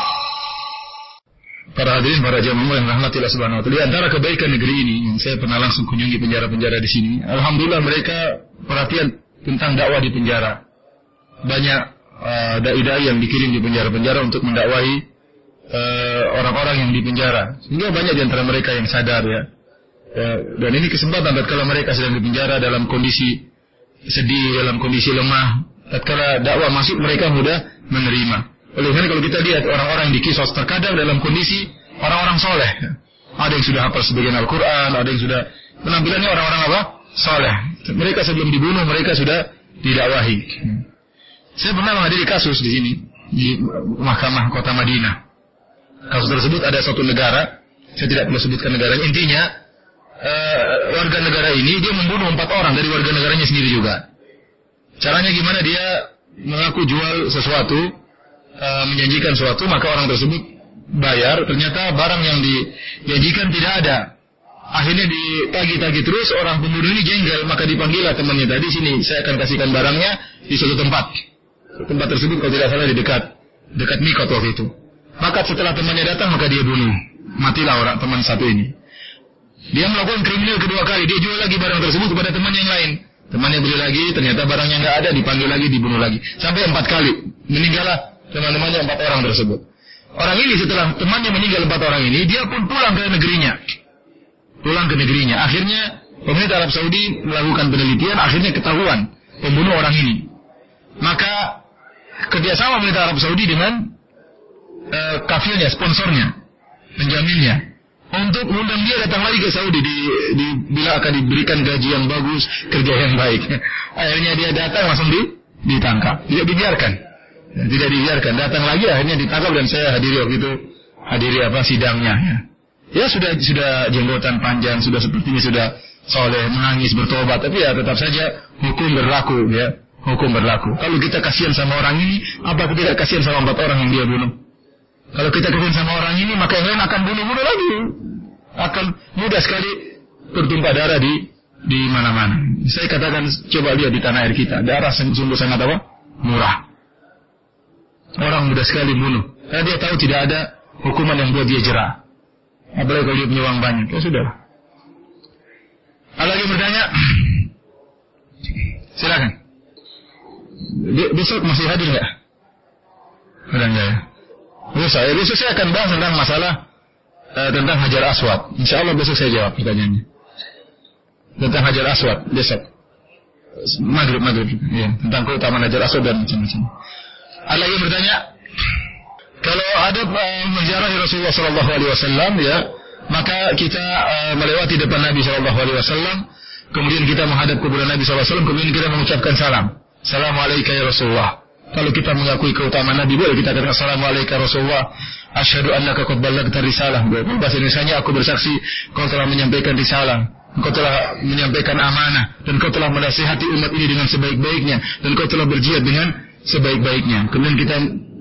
Para hadirin, para jamaah yang rahmati Allah Subhanahu wa taala, di antara kebaikan negeri ini yang saya pernah langsung kunjungi penjara-penjara di sini, alhamdulillah mereka perhatian tentang dakwah di penjara. Banyak dai-dai yang dikirim di penjara-penjara untuk mendakwahi orang-orang yang di penjara. Sehingga banyak di antara mereka yang sadar ya. Dan ini kesempatan tatkala mereka sedang di penjara dalam kondisi sedih, dalam kondisi lemah, tatkala dakwah masuk mereka mudah menerima. Oleh karena kalau kita lihat orang-orang yang dikisos terkadang dalam kondisi orang-orang soleh. Ada yang sudah hafal sebagian Al-Quran, ada yang sudah penampilannya orang-orang soleh. Mereka sebelum dibunuh mereka sudah didakwahi. Saya pernah menghadiri kasus di sini di Mahkamah Kota Madinah. Kasus tersebut ada suatu negara, saya tidak perlu sebutkan negaranya. Intinya warga negara ini dia membunuh 4 orang dari warga negaranya sendiri juga. Caranya gimana? Dia mengaku jual sesuatu, menjanjikan sesuatu, maka orang tersebut bayar, ternyata barang yang dijanjikan tidak ada. Akhirnya ditagih-tagih terus, orang pembunuh ini jengkel, maka dipanggillah temannya tadi, sini saya akan kasihkan barangnya di suatu tempat. Tempat tersebut kalau tidak salah di dekat Mikot waktu itu. Maka setelah temannya datang maka dia bunuh. matilah orang teman satu ini. Dia melakukan kriminal kedua kali, dia jual lagi barang tersebut kepada teman yang lain. Temannya beli lagi, ternyata barangnya nggak ada, dipanggil lagi, dibunuh lagi. Sampai 4 kali, meninggallah teman-temannya 4 orang tersebut. Orang ini setelah temannya meninggal 4 orang ini, dia pun pulang ke negerinya. Akhirnya pemerintah Arab Saudi melakukan penelitian, akhirnya ketahuan pembunuh orang ini. Maka kerjasama pemerintah Arab Saudi dengan kafilnya, sponsornya, penjaminnya, untuk undang dia datang lagi ke Saudi bila akan diberikan gaji yang bagus, kerja yang baik. Akhirnya dia datang langsung ditangkap. Tidak dibiarkan. Datang lagi akhirnya ditangkap dan saya hadiri waktu itu. Sidangnya. Ya sudah jenggotan panjang, sudah sepertinya sudah soleh, menangis, bertobat, tapi ya tetap saja hukum berlaku ya. Hukum berlaku. Kalau kita kasihan sama orang ini, apa tidak kasihan sama 4 orang yang dia bunuh? Kalau kita kasihan sama orang ini, maka yang lain akan bunuh-bunuh lagi. Akan mudah sekali bertumpah darah di mana-mana. Saya katakan, coba lihat di tanah air kita, darah sungguh sangat apa? Murah. Orang mudah sekali bunuh. Karena dia tahu tidak ada hukuman yang buat dia jerah. Apalagi kalau dia punya uang banyak. Ya sudah. Ada lagi bertanya? Silakan. Besok masih hadir nggak? Bertanya ya. Besok saya akan bahas tentang masalah tentang Hajar Aswad. Insya Allah besok saya jawab pertanyaannya. Tentang Hajar Aswad besok. Maghrib. Ya, tentang keutamaan Hajar Aswad dan macam-macam. Ada lagi bertanya? Kalau ada menziarahi Rasulullah Sallallahu Alaihi Wasallam, ya, maka kita melewati depan Nabi Sallallahu Alaihi Wasallam, kemudian kita menghadap kuburan Nabi Sallallahu Alaihi Wasallam, kemudian kita mengucapkan salam. Assalamualaikum ya Rasulullah. Kalau kita mengakui keutamaan Nabi, boleh kita katakan Assalamualaikum ya Rasulullah. Asyhadu annaka qad ballaghta risalah. Bahasa Indonesianya, aku bersaksi kau telah menyampaikan risalah. Engkau telah menyampaikan amanah dan kau telah menasihati umat ini dengan sebaik-baiknya dan kau telah berjihad dengan sebaik-baiknya. Kemudian kita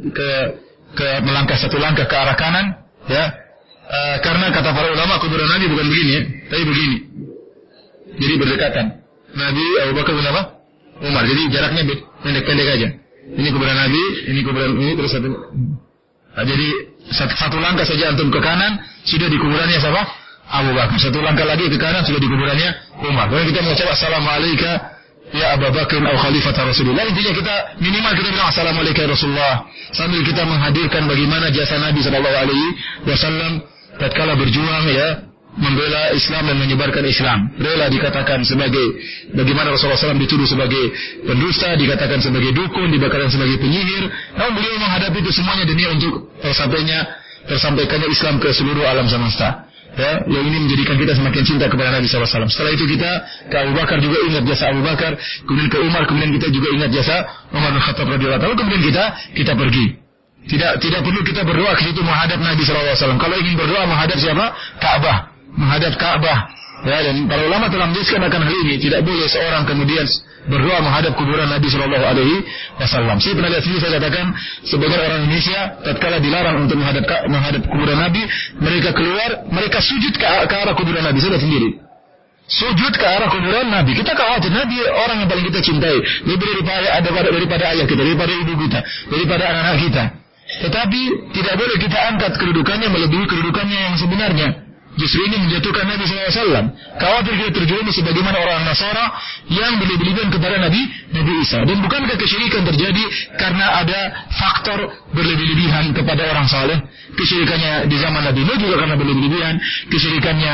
ke melangkah 1 langkah ke arah kanan, ya. Karena kata para ulama kuburan Nabi bukan begini ya, tapi begini. Jadi berdekatan. Nabi, Abu Bakar dan apa? Umar. Jadi jaraknya pendek-pendek aja. Ini kuburan Nabi, ini kuburan ini terus satu. Nah, jadi 1 langkah saja antum ke kanan sudah di kuburannya siapa? Abu Bakar. 1 langkah lagi ke kanan sudah di kuburannya Umar. Kemudian kita mengucap Assalamualaikum ya Abu Bakar atau Khalifah Rasulullah. Intinya kita minimal kita bilang Assalamualaikum ya Rasulullah sambil kita menghadirkan bagaimana jasa Nabi Sallallahu Alaihi Wasallam tatkala berjuang ya membela Islam dan menyebarkan Islam. Rela dikatakan sebagai bagaimana Rasulullah SAW dituduh sebagai pendusta, dikatakan sebagai dukun, dikatakan sebagai penyihir. Namun beliau menghadapi itu semuanya demi untuk tersampaikannya Islam ke seluruh alam semesta. Ya, yang ini menjadikan kita semakin cinta kepada Nabi SAW. Setelah itu kita ke Abu Bakar juga ingat jasa Abu Bakar, kemudian ke Umar, kemudian kita juga ingat jasa Umar bin Khattab radhiyallahu anhu. Kemudian kita pergi. Tidak perlu kita berdoa ke situ menghadap Nabi SAW. Kalau ingin berdoa menghadap siapa? Ka'bah. Menghadap Ka'bah. Ya, dan para ulama telah menjelaskan akan hal ini. Tidak boleh seorang kemudian berdoa menghadap kuburan Nabi Sallallahu Alaihi Wasallam. Saya pernah lihat sendiri, saya katakan sebagai orang Indonesia, tatkala dilarang untuk menghadap kuburan Nabi, mereka keluar, mereka sujud ke arah kuburan Nabi. Saya lihat sendiri. Sujud ke arah kuburan Nabi. Kita khawatir Nabi orang yang paling kita cintai, lebih daripada ayah kita, daripada ibu kita, daripada anak-anak kita. Tetapi tidak boleh kita angkat kedudukannya melebihi kedudukannya yang sebenarnya. Justru ini menjatuhkan Nabi SAW. Khawatir kita terjerumus sebagaimana orang Nasara yang berlebihan kepada Nabi Isa. Dan bukankah kesyirikan terjadi karena ada faktor berlebihan kepada orang saleh? Kesyirikannya di zaman Nabi Nuh juga karena berlebihan. Kesyirikannya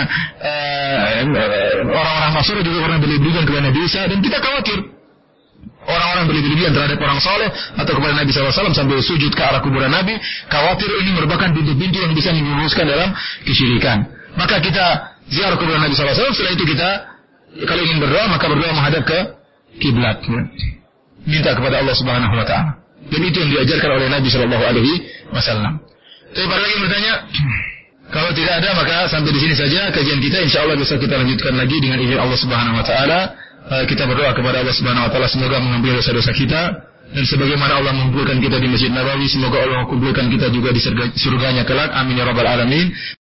orang-orang Nasara juga karena berlebihan kepada Nabi Isa. Dan kita khawatir orang-orang berlebihan terhadap orang saleh atau kepada Nabi SAW sambil sujud ke arah kuburan Nabi. Khawatir ini merupakan pintu-pintu yang bisa menjerumuskan dalam kesyirikan. Maka kita ziarah kuburan Nabi SAW. Setelah itu kita kalau ingin berdoa, maka berdoa menghadap ke kiblat, minta kepada Allah Subhanahu Wa Taala. Dan itu yang diajarkan oleh Nabi Sallallahu Alaihi Wasallam. Tapi para lagi bertanya, kalau tidak ada maka sampai di sini saja kajian kita. Insya Allah besok kita lanjutkan lagi dengan izin Allah Subhanahu Wa Taala. Kita berdoa kepada Allah Subhanahu Wa Taala semoga mengampuni dosa-dosa kita. Dan sebagaimana Allah mengumpulkan kita di Masjid Nabawi, semoga Allah mengumpulkan kita juga di surganya kelak. Amin ya rabbal alamin.